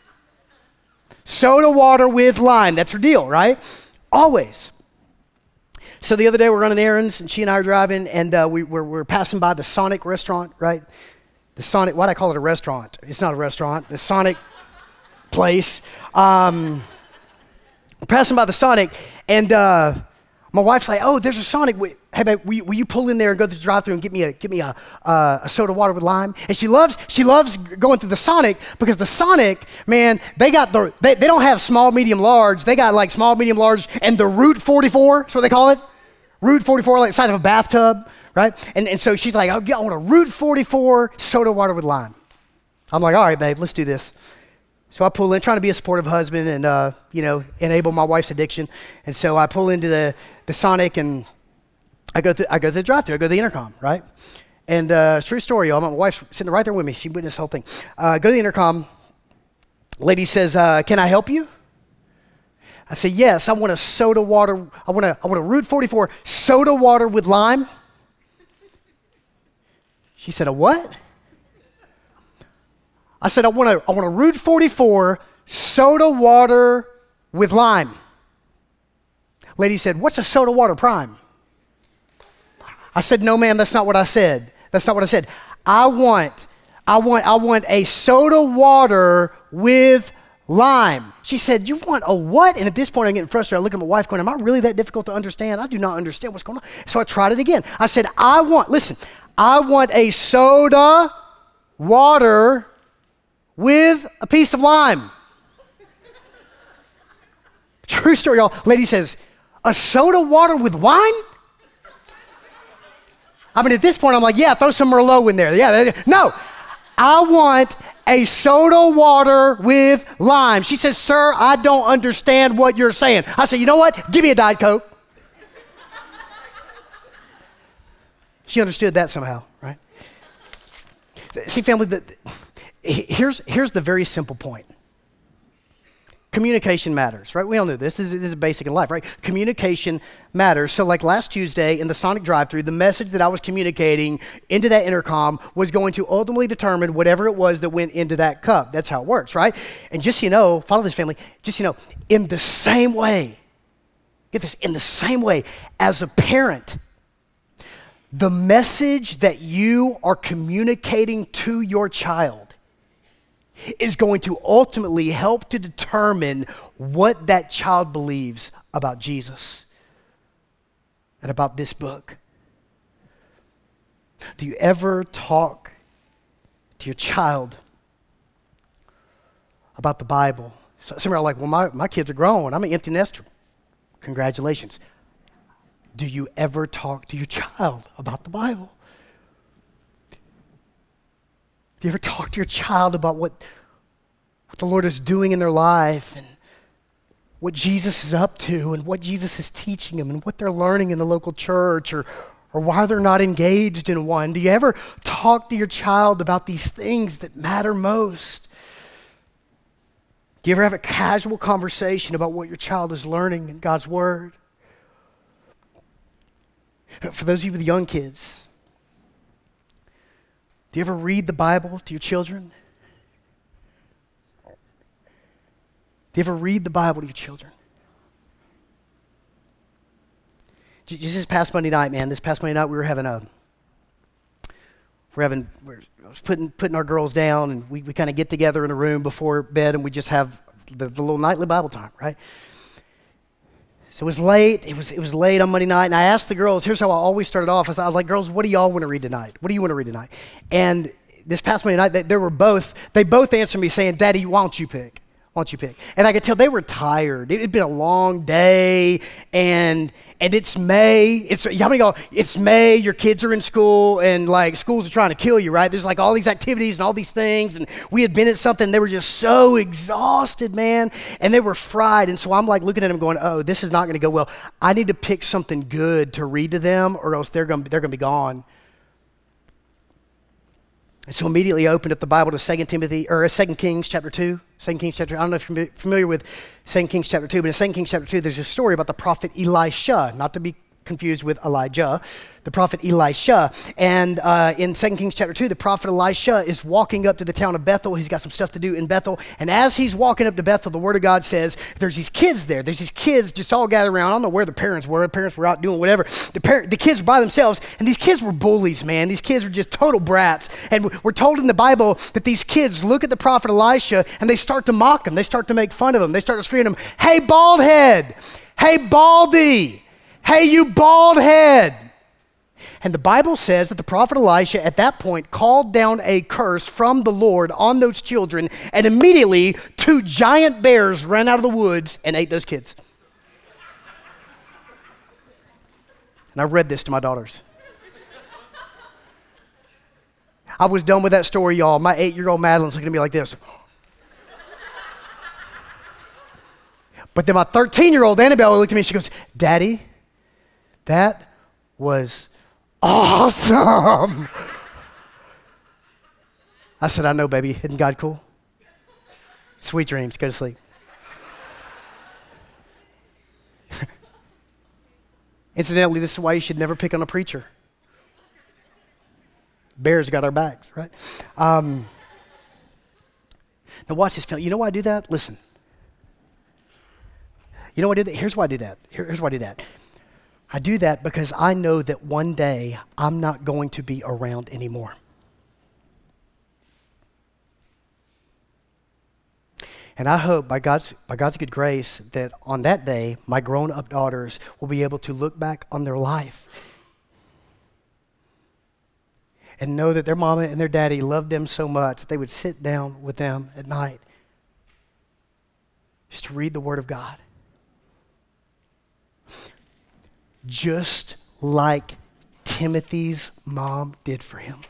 Soda water with lime. That's her deal, right? Always. So the other day we're running errands, and she and I are driving, and we're passing by the Sonic restaurant, right? The Sonic, why'd I call it a restaurant? It's not a restaurant. The Sonic place. We're passing by the Sonic, and my wife's like, "Oh, there's a Sonic. Hey, babe, will you pull in there and go to the drive-thru and get me a soda water with lime?" And she loves going through the Sonic, because the Sonic, man, they don't have small, medium, large. They got like small, medium, large, and the Route 44. That's what they call it. Route 44, like the size of a bathtub. Right? And so she's like, I want a Route 44 soda water with lime. I'm like, all right, babe, let's do this. So I pull in, trying to be a supportive husband and, enable my wife's addiction. And so I pull into the Sonic, and I go to the drive-thru. I go to the intercom, right? And true story, y'all. My wife's sitting right there with me. She witnessed the whole thing. Go to the intercom. Lady says, "Can I help you?" I say, "Yes. I want a soda water. I want a Route 44 soda water with lime." She said, "A what?" I said, I want a Route 44 soda water with lime." Lady said, "What's a soda water prime?" I said, "No, ma'am, that's not what I said. That's not what I said. I want a soda water with lime." She said, "You want a what?" And at this point, I'm getting frustrated. I look at my wife going, "Am I really that difficult to understand? I do not understand what's going on." So I tried it again. I said, I want a soda water with a piece of lime." True story, y'all. Lady says, "A soda water with wine?" I mean, at this point, I'm like, "Yeah, throw some Merlot in there." Yeah, no, I want a soda water with lime. She says, "Sir, I don't understand what you're saying." I said, "You know what? Give me a Diet Coke." She understood that somehow, right? See, family, here's the very simple point. Communication matters, right? We all know this. This is basic in life, right? Communication matters. So like last Tuesday in the Sonic drive-thru, the message that I was communicating into that intercom was going to ultimately determine whatever it was that went into that cup. That's how it works, right? And just so you know, follow this, family, just so you know, in the same way, get this, in the same way, as a parent, the message that you are communicating to your child is going to ultimately help to determine what that child believes about Jesus and about this book. Do you ever talk to your child about the Bible? Some are like, "Well, my kids are grown. I'm an empty nester." Congratulations. Do you ever talk to your child about the Bible? Do you ever talk to your child about what the Lord is doing in their life and what Jesus is up to and what Jesus is teaching them and what they're learning in the local church or why they're not engaged in one? Do you ever talk to your child about these things that matter most? Do you ever have a casual conversation about what your child is learning in God's Word? For those of you with young kids, do you ever read the Bible to your children? Do you ever read the Bible to your children? Just this past Monday night, man, we were having putting our girls down, and we kind of get together in a room before bed, and we just have the little nightly Bible time, right? So it was late. It was late on Monday night, and I asked the girls. Here's how I always started off. I was like, "Girls, what do y'all want to read tonight? What do you want to read tonight?" And this past Monday night, they both answered me saying, "Daddy, why don't you pick? Why don't you pick?" And I could tell they were tired. It had been a long day, and it's May. How many of y'all? It's May. Your kids are in school, and like schools are trying to kill you, right? There's like all these activities and all these things, and we had been at something. They were just so exhausted, man, and they were fried. And so I'm like looking at them, going, "Oh, this is not going to go well. I need to pick something good to read to them, or else they're going to be gone." And so immediately I opened up the Bible to 2 Kings chapter 2. 2 Kings chapter, I don't know if you're familiar with 2 Kings chapter 2, but in 2 Kings chapter 2, there's a story about the prophet Elisha, not to be confused with Elijah, the prophet Elisha. And in 2 Kings chapter 2, the prophet Elisha is walking up to the town of Bethel. He's got some stuff to do in Bethel. And as he's walking up to Bethel, the word of God says, there's these kids there. There's these kids just all gathered around. I don't know where the parents were. The parents were out doing whatever. The kids were by themselves, and these kids were bullies, man. These kids were just total brats. And we're told in the Bible that these kids look at the prophet Elisha, and they start to mock him. They start to make fun of him. They start to scream at him, "Hey, bald head! Hey, baldy! Hey, you bald head!" And the Bible says that the prophet Elisha at that point called down a curse from the Lord on those children, and immediately 2 giant bears ran out of the woods and ate those kids. And I read this to my daughters. I was done with that story, y'all. My 8-year-old Madeline's looking at me like this. But then my 13-year-old Annabelle looked at me and she goes, "Daddy, that was awesome. I said, I know, baby. Isn't God cool? Sweet dreams. Go to sleep. Incidentally, this is why you should never pick on a preacher. Bears got our backs, right? Now watch this film. You know why I do that? Listen. You know why I do that? Here's why I do that. Here's why I do that. I do that because I know that one day I'm not going to be around anymore. And I hope by God's good grace that on that day, my grown-up daughters will be able to look back on their life and know that their mama and their daddy loved them so much that they would sit down with them at night just to read the Word of God. Just like Timothy's mom did for him.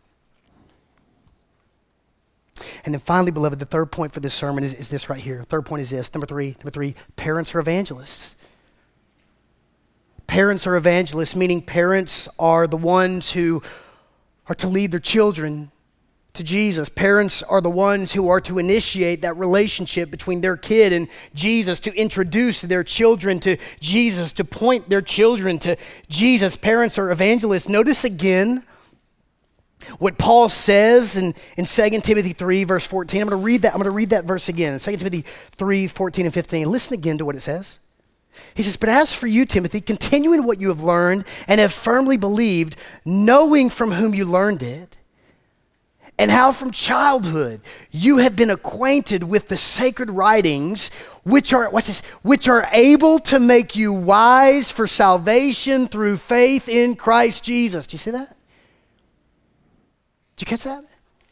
And then finally, beloved, the third point for this sermon is this right here. Third point is this. Number three, parents are evangelists. Parents are evangelists, meaning parents are the ones who are to lead their children to Jesus. Parents are the ones who are to initiate that relationship between their kid and Jesus, to introduce their children to Jesus, to point their children to Jesus. Parents are evangelists. Notice again what Paul says in 2 Timothy 3, verse 14. I'm going to read that verse again. 2 Timothy 3, 14 and 15. Listen again to what it says. He says, "But as for you, Timothy, continue in what you have learned and have firmly believed, knowing from whom you learned it, and how from childhood you have been acquainted with the sacred writings, which are able to make you wise for salvation through faith in Christ Jesus." Do you see that? Did you catch that?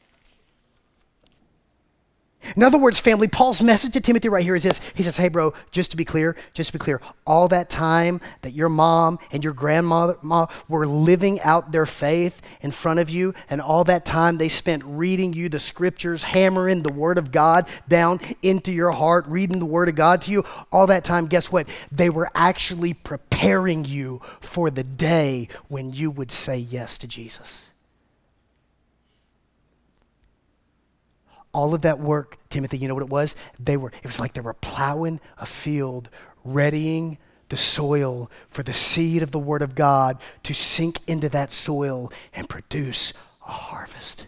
In other words, family, Paul's message to Timothy right here is this. He says, hey, bro, just to be clear, all that time that your mom and your grandmother were living out their faith in front of you, and all that time they spent reading you the scriptures, hammering the Word of God down into your heart, reading the Word of God to you, all that time, guess what? They were actually preparing you for the day when you would say yes to Jesus. All of that work, Timothy, you know what it was? It was like they were plowing a field, readying the soil for the seed of the Word of God to sink into that soil and produce a harvest.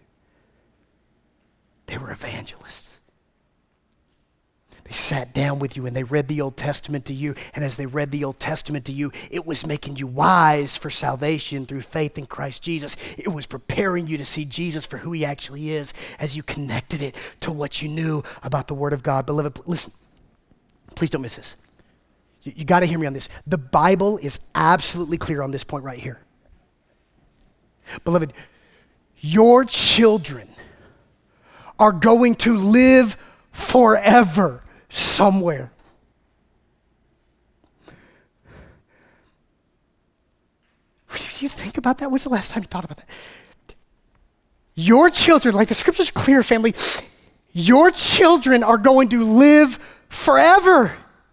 They were evangelists. They sat down with you and they read the Old Testament to you. And as they read the Old Testament to you, it was making you wise for salvation through faith in Christ Jesus. It was preparing you to see Jesus for who he actually is as you connected it to what you knew about the Word of God. Beloved, listen, please don't miss this. You got to hear me on this. The Bible is absolutely clear on this point right here. Beloved, your children are going to live forever somewhere. Did you think about that? When's the last time you thought about that? Your children, like the scripture's clear, family, your children are going to live forever.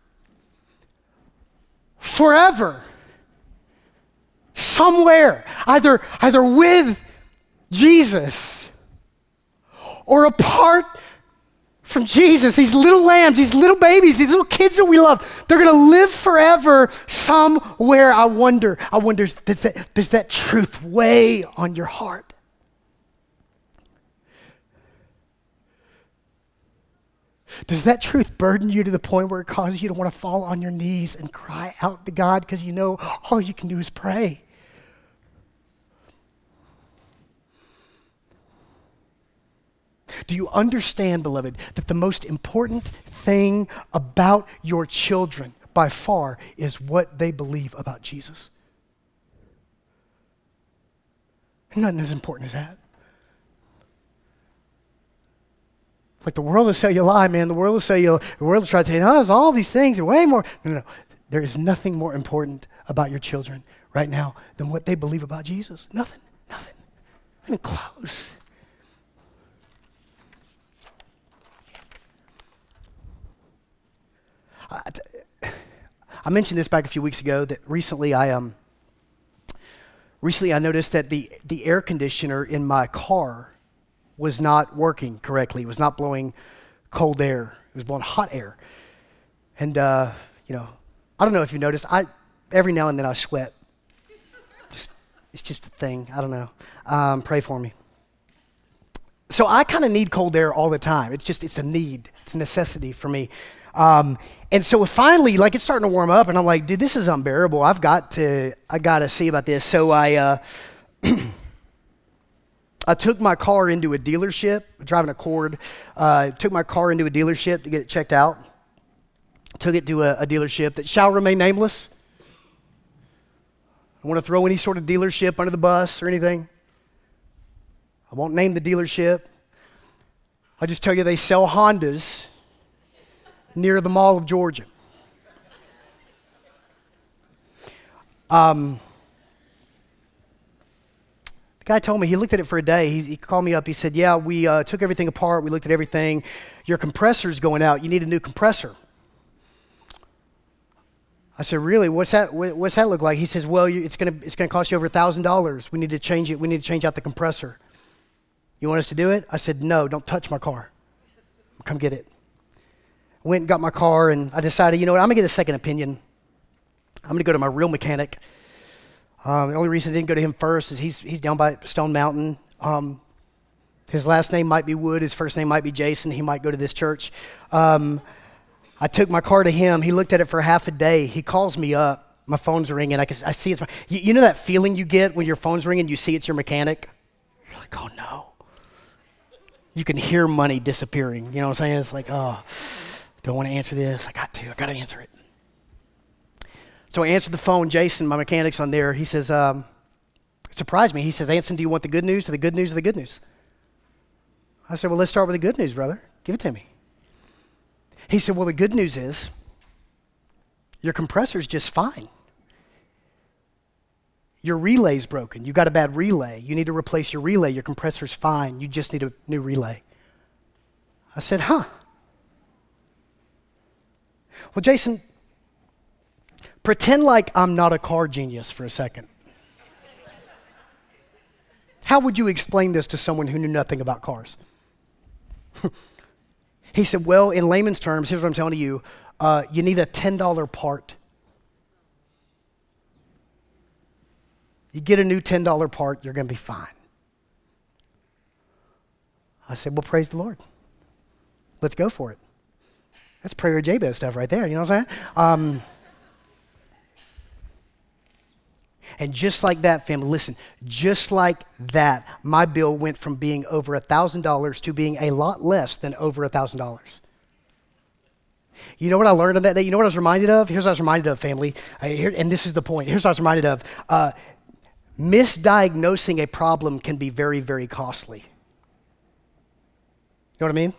Forever. Somewhere. Either with Jesus or apart from Jesus. These little lambs, these little babies, these little kids that we love, they're going to live forever somewhere. I wonder, does that truth weigh on your heart? Does that truth burden you to the point where it causes you to want to fall on your knees and cry out to God because you know all you can do is pray? Do you understand, beloved, that the most important thing about your children by far is what they believe about Jesus? Nothing as important as that. Like the world will say you lie, man. The world will try to tell you, no, there's all these things are way more. No. There is nothing more important about your children right now than what they believe about Jesus. Nothing. Not even close. I mentioned this back a few weeks ago that recently I Recently, I noticed that the air conditioner in my car was not working correctly. It was not blowing cold air. It was blowing hot air. And, I don't know if you noticed, every now and then I sweat. It's just a thing. I don't know. Pray for me. So I kind of need cold air all the time. It's a need. It's a necessity for me. And so finally, it's starting to warm up, and I'm like, dude, this is unbearable. I got to see about this. So I took my car into a dealership, driving a Accord. Took my car into a dealership to get it checked out. Took it to a dealership that shall remain nameless. I want to throw any sort of dealership under the bus or anything. I won't name the dealership. I'll just tell you they sell Hondas near the Mall of Georgia. The guy told me, he looked at it for a day. He called me up. He said, yeah, we took everything apart. We looked at everything. Your compressor's going out. You need a new compressor. I said, really? What's that look like? He says, well, it's gonna cost you over $1,000. We need to change it. We need to change out the compressor. You want us to do it? I said, no, don't touch my car. Come get it. Went and got my car, and I decided, you know what, I'm going to get a second opinion. I'm going to go to my real mechanic. The only reason I didn't go to him first is he's down by Stone Mountain. His last name might be Wood. His first name might be Jason. He might go to this church. I took my car to him. He looked at it for half a day. He calls me up. My phone's ringing. I see it's you know that feeling you get when your phone's ringing, you see it's your mechanic? You're like, oh, no. You can hear money disappearing. You know what I'm saying? It's like, oh, don't want to answer this. I got to answer it. So I answered the phone. Jason, my mechanic's on there. He says, it surprised me. He says, Anson, do you want the good news or the good news or the good news? I said, well, let's start with the good news, brother. Give it to me. He said, well, the good news is your compressor's just fine. Your relay's broken. You got a bad relay. You need to replace your relay. Your compressor's fine. You just need a new relay. I said, huh. Well, Jason, pretend like I'm not a car genius for a second. How would you explain this to someone who knew nothing about cars? He said, well, in layman's terms, here's what I'm telling you. You need a $10 part. You get a new $10 part, you're going to be fine. I said, well, praise the Lord. Let's go for it. That's prayer Jabez stuff right there, you know what I'm saying? And just like that, family, listen, just like that, my bill went from being over $1,000 to being a lot less than over $1,000. You know what I learned on that day? You know what I was reminded of? Here's what I was reminded of, family. And this is the point. Here's what I was reminded of. Misdiagnosing a problem can be very, very costly. You know what I mean?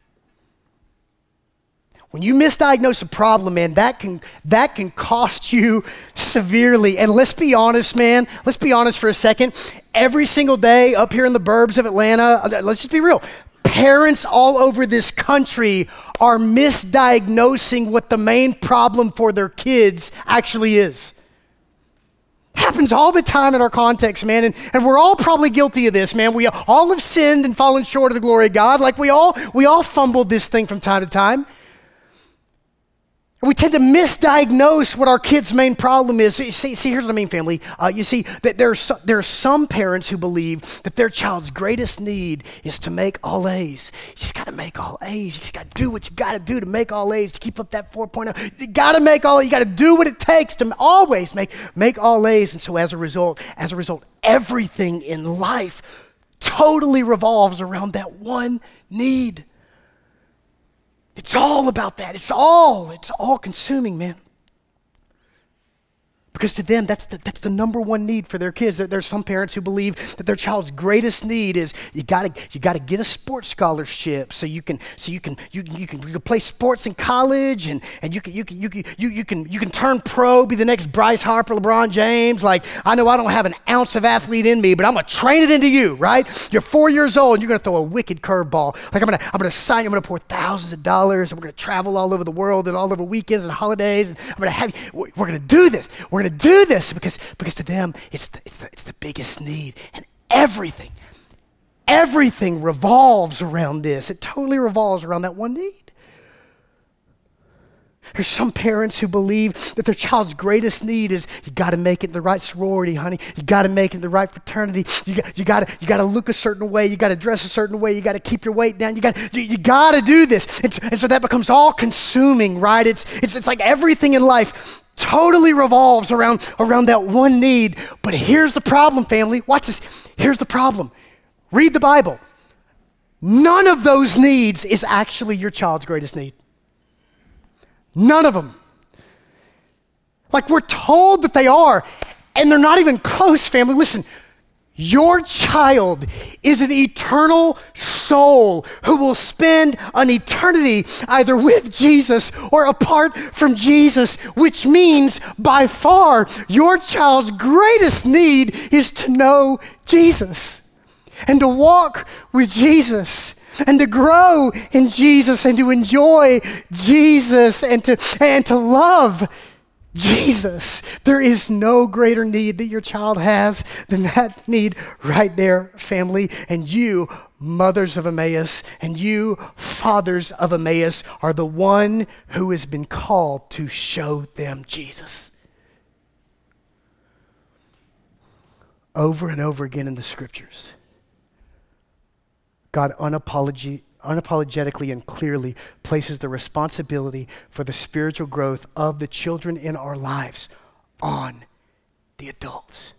When you misdiagnose a problem, man, that can cost you severely. And let's be honest, man. Let's be honest for a second. Every single day up here in the burbs of Atlanta, let's just be real. Parents all over this country are misdiagnosing what the main problem for their kids actually is. Happens all the time in our context, man, and we're all probably guilty of this, man. We all have sinned and fallen short of the glory of God. Like we all fumbled this thing from time to time. And we tend to misdiagnose what our kid's main problem is. See, here's what I mean, family. You see, that there are some parents who believe that their child's greatest need is to make all A's. You just got to make all A's. You just got to do what you got to do to make all A's, to keep up that 4.0. You got to make all. You got to do what it takes to always make all A's. And so as a result, everything in life totally revolves around that one need. It's all about that. It's all consuming, man. Because to them, that's the number one need for their kids. There's some parents who believe that their child's greatest need is you gotta get a sports scholarship so you can play sports in college and you can turn pro, be the next Bryce Harper, LeBron James. Like, I know I don't have an ounce of athlete in me, but I'm gonna train it into you, right? You're 4 years old and you're gonna throw a wicked curveball. Like I'm gonna sign you, I'm gonna pour thousands of dollars and we're gonna travel all over the world and all over weekends and holidays and I'm gonna have you, we're gonna do this. We're going to do this because to them, it's the biggest need. And everything revolves around this. It totally revolves around that one need. There's some parents who believe that their child's greatest need is, you got to make it in the right sorority, honey. You got to make it in the right fraternity. You got to look a certain way. You got to dress a certain way. You got to keep your weight down. You got to do this. And so that becomes all consuming, right? It's like everything in life totally revolves around that one need. But here's the problem, family. Watch this. Here's the problem. Read the Bible. None of those needs is actually your child's greatest need. None of them. Like, we're told that they are, and they're not even close, family. Listen, your child is an eternal soul who will spend an eternity either with Jesus or apart from Jesus, which means by far your child's greatest need is to know Jesus and to walk with Jesus and to grow in Jesus and to enjoy Jesus and to love Jesus. There is no greater need that your child has than that need right there, family. And you, mothers of Emmaus, and you, fathers of Emmaus, are the one who has been called to show them Jesus. Over and over again in the scriptures, God unapologetically and clearly places the responsibility for the spiritual growth of the children in our lives on the adults.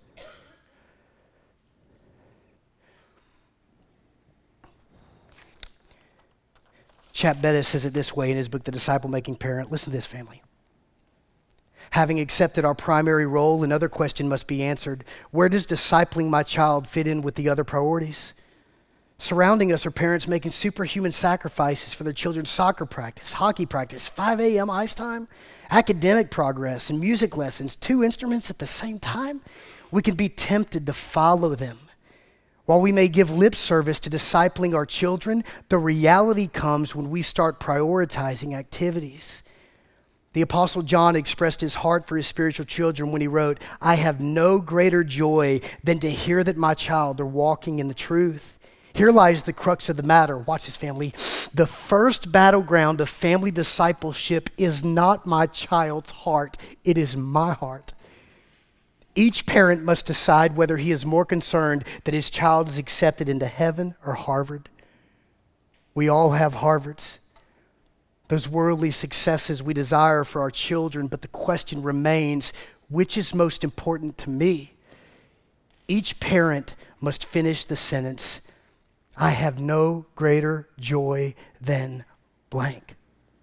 Chap Bettis says it this way in his book, The Disciple-Making Parent. Listen to this, family. Having accepted our primary role, another question must be answered. Where does discipling my child fit in with the other priorities? Surrounding us are parents making superhuman sacrifices for their children's soccer practice, hockey practice, 5 a.m. ice time, academic progress, and music lessons, 2 instruments at the same time. We can be tempted to follow them. While we may give lip service to discipling our children, the reality comes when we start prioritizing activities. The Apostle John expressed his heart for his spiritual children when he wrote, "I have no greater joy than to hear that my child are walking in the truth." Here lies the crux of the matter. Watch this, family. The first battleground of family discipleship is not my child's heart. It is my heart. Each parent must decide whether he is more concerned that his child is accepted into heaven or Harvard. We all have Harvards, those worldly successes we desire for our children, but the question remains, which is most important to me? Each parent must finish the sentence, I have no greater joy than blank.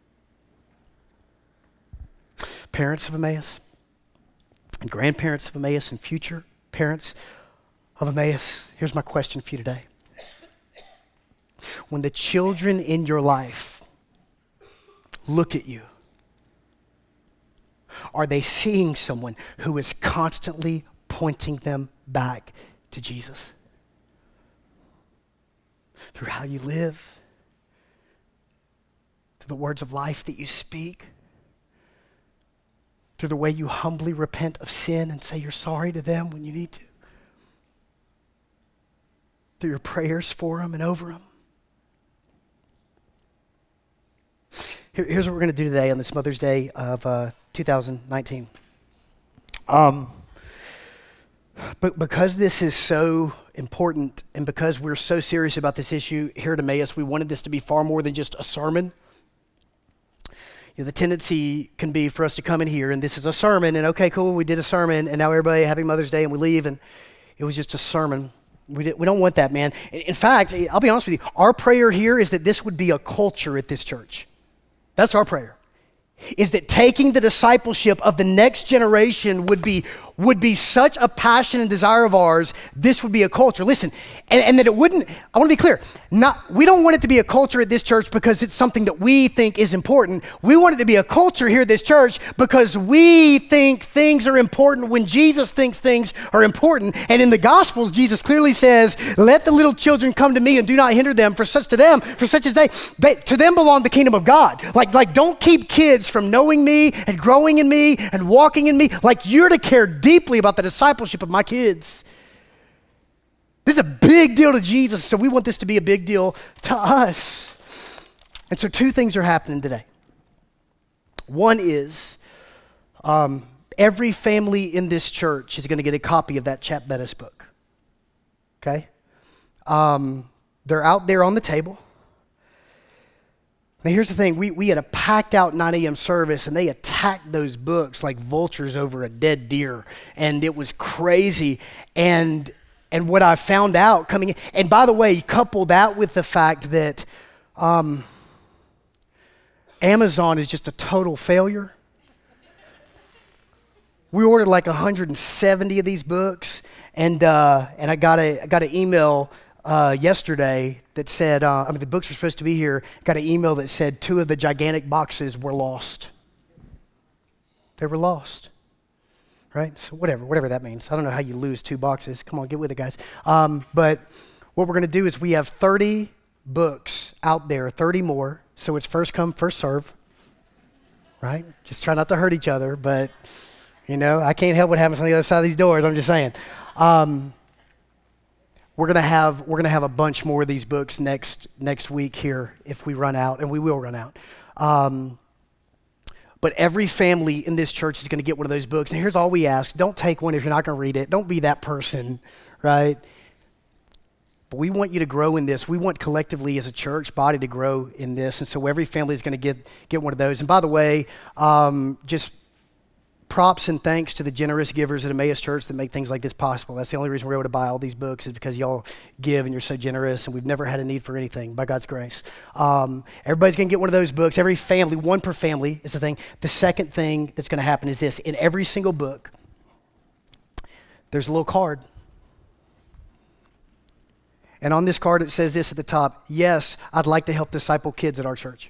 Parents of Emmaus and grandparents of Emmaus and future parents of Emmaus, here's my question for you today. When the children in your life look at you, are they seeing someone who is constantly pointing them back to Jesus? Through how you live, through the words of life that you speak, through the way you humbly repent of sin and say you're sorry to them when you need to, through your prayers for them and over them. Here's what we're going to do today on this Mother's Day of 2019. But because this is so important and because we're so serious about this issue here at Emmaus, we wanted this to be far more than just a sermon. The tendency can be for us to come in here and this is a sermon and okay, cool, we did a sermon and now everybody happy Mother's Day and we leave and it was just a sermon. We don't want that, man. In fact, I'll be honest with you, our prayer here is that this would be a culture at this church. That's our prayer. Is that taking the discipleship of the next generation would be would be such a passion and desire of ours, this would be a culture. Listen, and that it wouldn't, I want to be clear, we don't want it to be a culture at this church because it's something that we think is important. We want it to be a culture here at this church because we think things are important when Jesus thinks things are important. And in the Gospels, Jesus clearly says, let the little children come to me and do not hinder them, for such as they to them belong the kingdom of God. Like don't keep kids from knowing me and growing in me and walking in me. Like you're to care deeply about the discipleship of my kids. This is a big deal to Jesus, so we want this to be a big deal to us. And so two things are happening today. One is every family in this church is going to get a copy of that Chap Bettis book. Okay? They're out there on the table. Now here's the thing, we had a packed out 9 a.m. service and they attacked those books like vultures over a dead deer, and it was crazy. And what I found out coming in, and by the way, couple that with the fact that Amazon is just a total failure. We ordered like 170 of these books, and I got an email yesterday that said, the books were supposed to be here. Got an email that said 2 of the gigantic boxes were lost. They were lost, right? So whatever that means. I don't know how you lose 2 boxes. Come on, get with it, guys. But what we're going to do is we have 30 books out there, 30 more. So it's first come, first serve, right? Just try not to hurt each other, but I can't help what happens on the other side of these doors. I'm just saying. We're gonna have a bunch more of these books next week here if we run out, and we will run out. But every family in this church is going to get one of those books. And here's all we ask: don't take one if you're not going to read it. Don't be that person, right? But we want you to grow in this. We want collectively as a church body to grow in this, and so every family is going to get one of those. And by the way, just props and thanks to the generous givers at Emmaus Church that make things like this possible. That's the only reason we're able to buy all these books, is because y'all give and you're so generous, and we've never had a need for anything by God's grace. Everybody's going to get one of those books. Every family, one per family is the thing. The second thing that's going to happen is this. In every single book, there's a little card. And on this card, it says this at the top: yes, I'd like to help disciple kids at our church.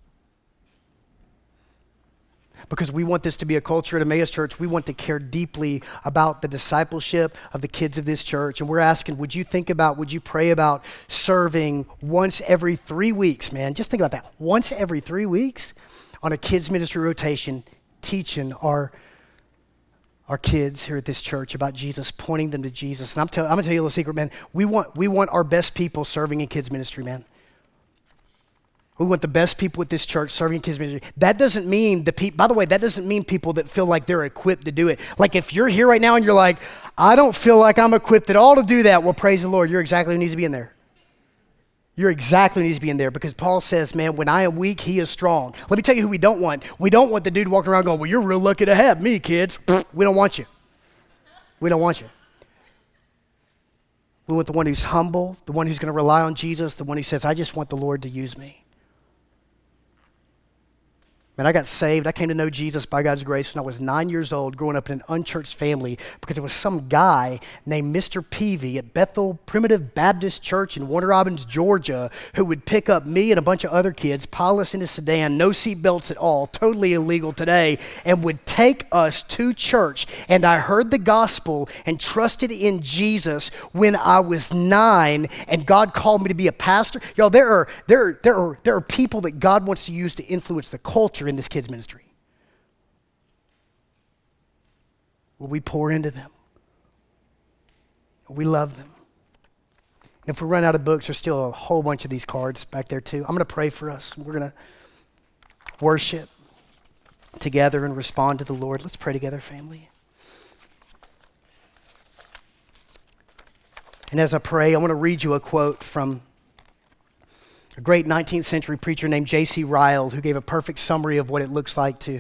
Because we want this to be a culture at Emmaus Church. We want to care deeply about the discipleship of the kids of this church. And we're asking, would you pray about serving once every 3 weeks, man? Just think about that. Once every 3 weeks on a kids ministry rotation, teaching our kids here at this church about Jesus, pointing them to Jesus. And I'm going to tell you a little secret, man. We want our best people serving in kids ministry, man. We want the best people at this church serving kids ministry. That doesn't mean by the way, that doesn't mean people that feel like they're equipped to do it. Like if you're here right now and you're like, I don't feel like I'm equipped at all to do that. Well, praise the Lord. You're exactly who needs to be in there. You're exactly who needs to be in there, because Paul says, man, when I am weak, he is strong. Let me tell you who we don't want. We don't want the dude walking around going, well, you're real lucky to have me, kids. We don't want you. We don't want you. We want the one who's humble, the one who's going to rely on Jesus, the one who says, I just want the Lord to use me. Man, I got saved. I came to know Jesus by God's grace when I was 9 years old, growing up in an unchurched family, because there was some guy named Mr. Peavy at Bethel Primitive Baptist Church in Warner Robins, Georgia, who would pick up me and a bunch of other kids, pile us in a sedan, no seat belts at all, totally illegal today, and would take us to church. And I heard the gospel and trusted in Jesus when I was 9, and God called me to be a pastor. Y'all, there are people that God wants to use to influence the culture in this kids ministry. Will we pour into them? We love them. If we run out of books, there's still a whole bunch of these cards back there too. I'm going to pray for us. We're going to worship together and respond to the Lord. Let's pray together, family. And as I pray, I want to read you a quote from a great 19th century preacher named J.C. Ryle, who gave a perfect summary of what it looks like to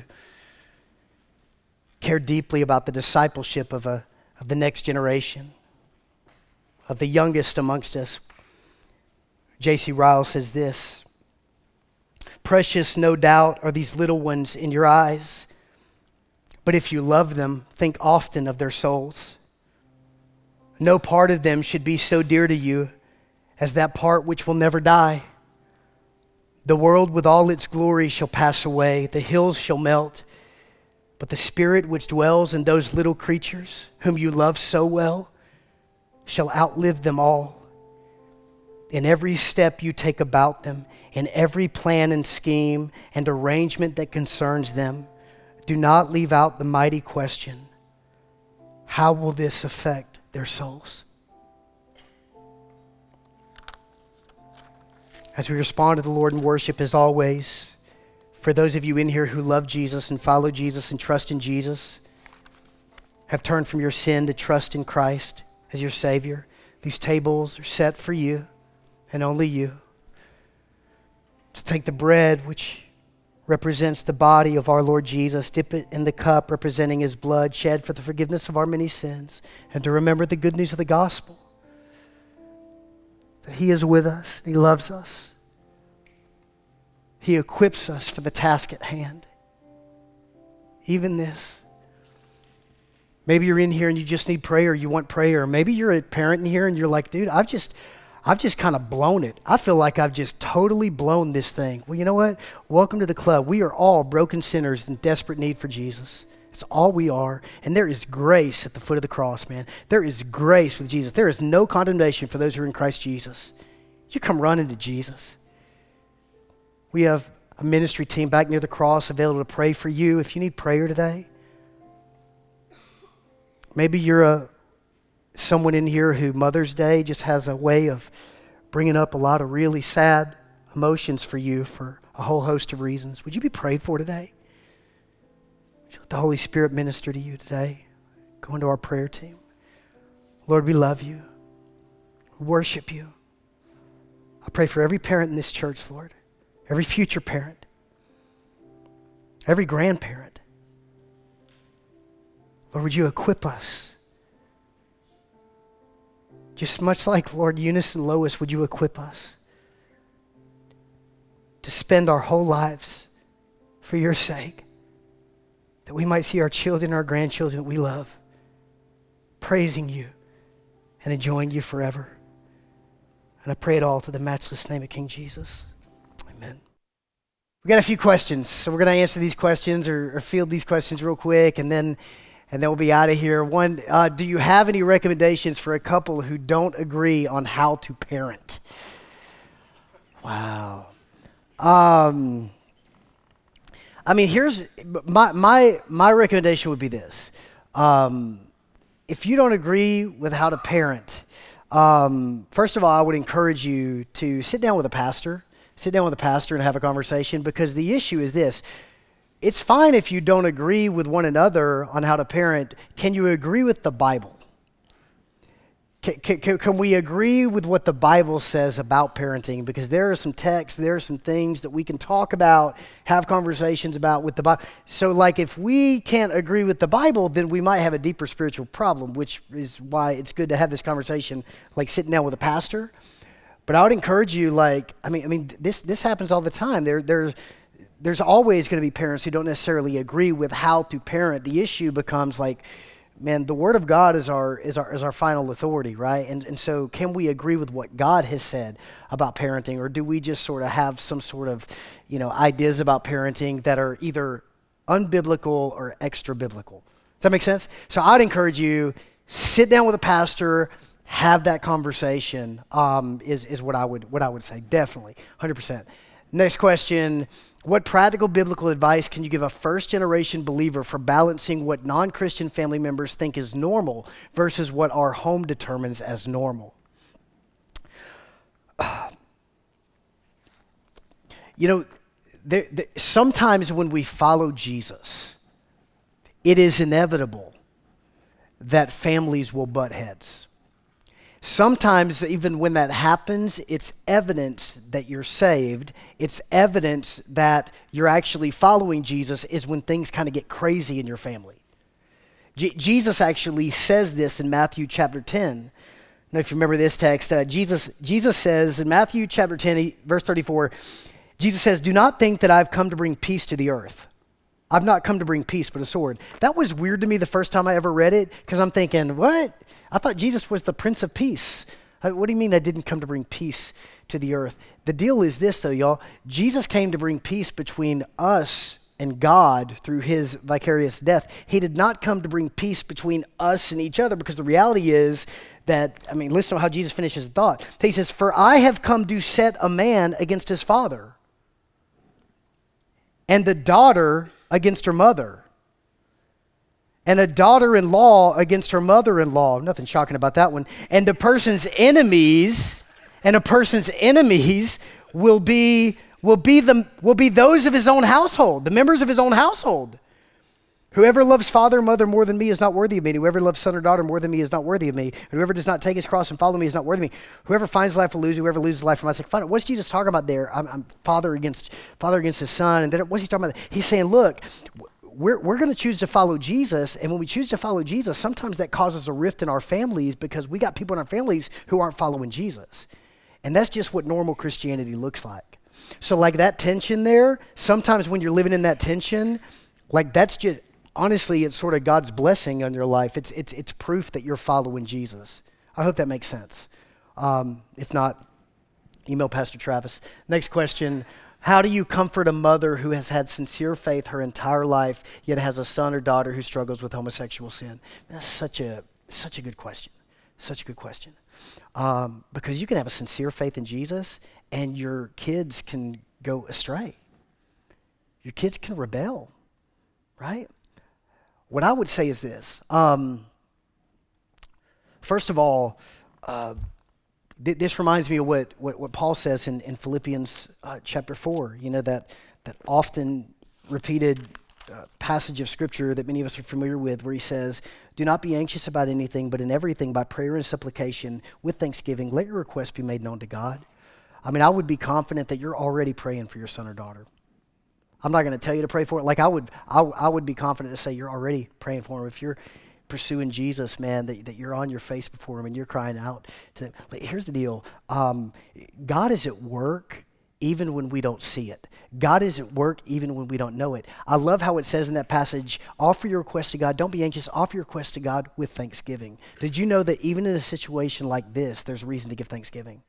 care deeply about the discipleship of the next generation, of the youngest amongst us. J.C. Ryle says this: precious, no doubt, are these little ones in your eyes, But if you love them, think often of their souls. No part of them should be so dear to you as that part which will never die. The world with all its glory shall pass away, the hills shall melt, but the spirit which dwells in those little creatures whom you love so well shall outlive them all. In every step you take about them, in every plan and scheme and arrangement that concerns them, do not leave out the mighty question, how will this affect their souls? As we respond to the Lord in worship, as always, for those of you in here who love Jesus and follow Jesus and trust in Jesus, have turned from your sin to trust in Christ as your Savior, these tables are set for you and only you. To take the bread, which represents the body of our Lord Jesus, dip it in the cup representing his blood shed for the forgiveness of our many sins, and to remember the good news of the gospel, that he is with us, he loves us. He equips us for the task at hand. Even this. Maybe you're in here and you just need prayer, you want prayer. Maybe you're a parent in here and you're like, dude, I've just kind of blown it. I feel like I've just totally blown this thing. Well, you know what? Welcome to the club. We are all broken sinners in desperate need for Jesus. It's all we are. And there is grace at the foot of the cross, man. There is grace with Jesus. There is no condemnation for those who are in Christ Jesus. You come running to Jesus. We have a ministry team back near the cross available to pray for you if you need prayer today. Maybe you're someone in here who Mother's Day just has a way of bringing up a lot of really sad emotions for you for a whole host of reasons. Would you be prayed for today? Would you let the Holy Spirit minister to you today? Go into our prayer team. Lord, we love you. We worship you. I pray for every parent in this church, Lord. Every future parent. Every grandparent. Lord, would you equip us? Just much like, Lord, Eunice and Lois, would you equip us to spend our whole lives for your sake, that we might see our children and our grandchildren that we love, praising you and enjoying you forever. And I pray it all through the matchless name of King Jesus. Amen. We got a few questions, so we're going to answer these questions or field these questions real quick, and then we'll be out of here. One, do you have any recommendations for a couple who don't agree on how to parent? Wow. I mean, here's my recommendation would be this. If you don't agree with how to parent, first of all, I would encourage you to sit down with a pastor. Sit down with a pastor and have a conversation, because the issue is this. It's fine if you don't agree with one another on how to parent. Can you agree with the Bible? Can we agree with what the Bible says about parenting? Because there are some texts, there are some things that we can talk about, have conversations about with the Bible. So like if we can't agree with the Bible, then we might have a deeper spiritual problem, which is why it's good to have this conversation, like sitting down with a pastor. But I would encourage you, this happens all the time. There's always going to be parents who don't necessarily agree with how to parent. The issue becomes like, man, the Word of God is our final authority, right? And so can we agree with what God has said about parenting, or do we just sort of have some sort of, ideas about parenting that are either unbiblical or extra biblical? Does that make sense? So I'd encourage you, sit down with a pastor, have that conversation, is what I would say. Definitely, 100%. Next question. What practical biblical advice can you give a first-generation believer for balancing what non-Christian family members think is normal versus what our home determines as normal? Sometimes when we follow Jesus, it is inevitable that families will butt heads. Sometimes even when that happens, it's evidence that you're saved. It's evidence that you're actually following Jesus is when things kind of get crazy in your family. Jesus actually says this in Matthew chapter 10. I don't know if you remember this text. Jesus says in Matthew chapter 10, verse 34, Jesus says, "Do not think that I've come to bring peace to the earth. I've not come to bring peace, but a sword. That was weird to me the first time I ever read it, because I'm thinking, what? I thought Jesus was the Prince of Peace. What do you mean I didn't come to bring peace to the earth? The deal is this, though, y'all. Jesus came to bring peace between us and God through his vicarious death. He did not come to bring peace between us and each other, because the reality is that, listen to how Jesus finishes the thought. He says, "For I have come to set a man against his father, and a daughter against her mother, and a daughter-in-law against her mother-in-law." Nothing shocking about that one. "And a person's enemies will be those of his own household," the members of his own household. "Whoever loves father or mother more than me is not worthy of me. And whoever loves son or daughter more than me is not worthy of me. And whoever does not take his cross and follow me is not worthy of me. Whoever finds life will lose it. Whoever loses life for my sake find it." What's Jesus talking about there? I'm father against his son. And then what's he talking about? He's saying, look, we're going to choose to follow Jesus. And when we choose to follow Jesus, sometimes that causes a rift in our families, because we got people in our families who aren't following Jesus. And that's just what normal Christianity looks like. So like that tension there, sometimes when you're living in that tension, like that's just, honestly, it's sort of God's blessing on your life. It's proof that you're following Jesus. I hope that makes sense. If not, email Pastor Travis. Next question. How do you comfort a mother who has had sincere faith her entire life, yet has a son or daughter who struggles with homosexual sin? That's such a good question. Such a good question. Because you can have a sincere faith in Jesus, and your kids can go astray. Your kids can rebel, right? What I would say is this. First of all, this reminds me of what Paul says in Philippians chapter 4, that often repeated passage of Scripture that many of us are familiar with, where he says, "Do not be anxious about anything, but in everything by prayer and supplication with thanksgiving, let your requests be made known to God." I would be confident that you're already praying for your son or daughter. I'm not going to tell you to pray for it. Like I would be confident to say you're already praying for him. If you're pursuing Jesus, man, that you're on your face before him and you're crying out to him. Like, here's the deal. God is at work even when we don't see it. God is at work even when we don't know it. I love how it says in that passage, offer your request to God. Don't be anxious. Offer your request to God with thanksgiving. Did you know that even in a situation like this, there's reason to give thanksgiving?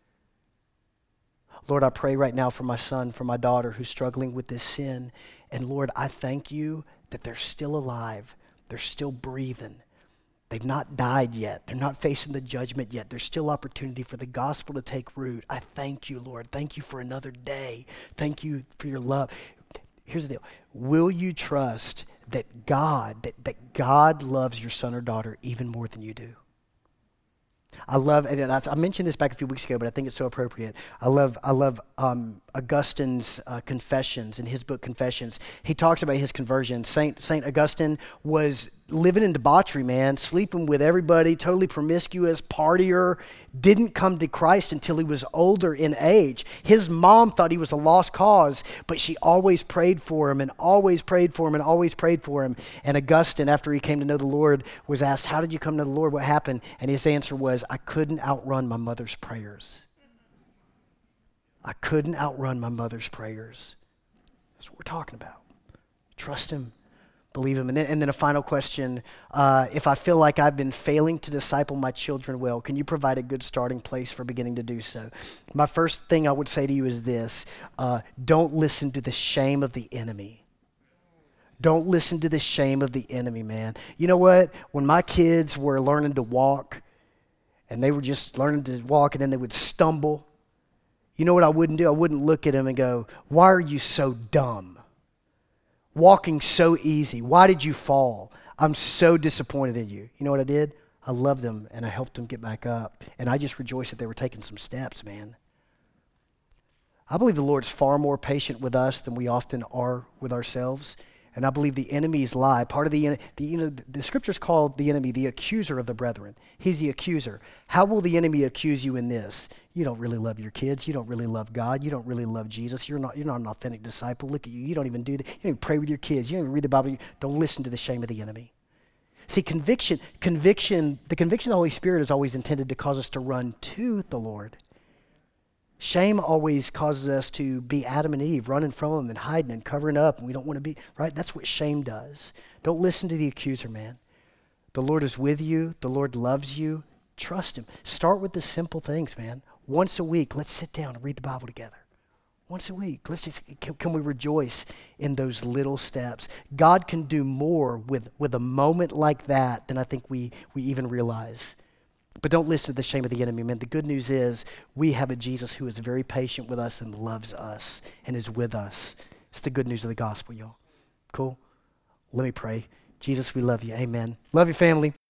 Lord, I pray right now for my son, for my daughter who's struggling with this sin. And Lord, I thank you that they're still alive. They're still breathing. They've not died yet. They're not facing the judgment yet. There's still opportunity for the gospel to take root. I thank you, Lord. Thank you for another day. Thank you for your love. Here's the deal. Will you trust that God loves your son or daughter even more than you do? I love, and I mentioned this back a few weeks ago, but I think it's so appropriate. I love Augustine's Confessions, in his book Confessions. He talks about his conversion. Saint Augustine was living in debauchery, man, sleeping with everybody, totally promiscuous, partier, didn't come to Christ until he was older in age. His mom thought he was a lost cause, but she always prayed for him and always prayed for him and always prayed for him. And Augustine, after he came to know the Lord, was asked, "How did you come to know the Lord? What happened?" And his answer was, "I couldn't outrun my mother's prayers." I couldn't outrun my mother's prayers. That's what we're talking about. Trust him. Believe him. And then a final question. If I feel like I've been failing to disciple my children well, can you provide a good starting place for beginning to do so? My first thing I would say to you is this. Don't listen to the shame of the enemy. Don't listen to the shame of the enemy, man. You know what? When my kids were learning to walk, and they were just learning to walk, and then they would stumble, you know what I wouldn't do? I wouldn't look at them and go, "Why are you so dumb? Walking so easy. Why did you fall? I'm so disappointed in you." You know what I did? I loved them and I helped them get back up. And I just rejoiced that they were taking some steps, man. I believe the Lord's far more patient with us than we often are with ourselves. And I believe the enemy's lie, part of the scriptures call the enemy the accuser of the brethren. He's the accuser. How will the enemy accuse you in this? You don't really love your kids. You don't really love God. You don't really love Jesus. You're not an authentic disciple. Look at you. You don't even do that. You don't even pray with your kids. You don't even read the Bible. Don't listen to the shame of the enemy. See, the conviction of the Holy Spirit is always intended to cause us to run to the Lord. Shame always causes us to be Adam and Eve, running from him and hiding and covering up, and we don't want to be, right? That's what shame does. Don't listen to the accuser, man. The Lord is with you. The Lord loves you. Trust him. Start with the simple things, man. Once a week, let's sit down and read the Bible together. Once a week, can we rejoice in those little steps? God can do more with a moment like that than I think we even realize. But don't listen to the shame of the enemy, man. The good news is we have a Jesus who is very patient with us and loves us and is with us. It's the good news of the gospel, y'all. Cool? Let me pray. Jesus, we love you. Amen. Love you, family.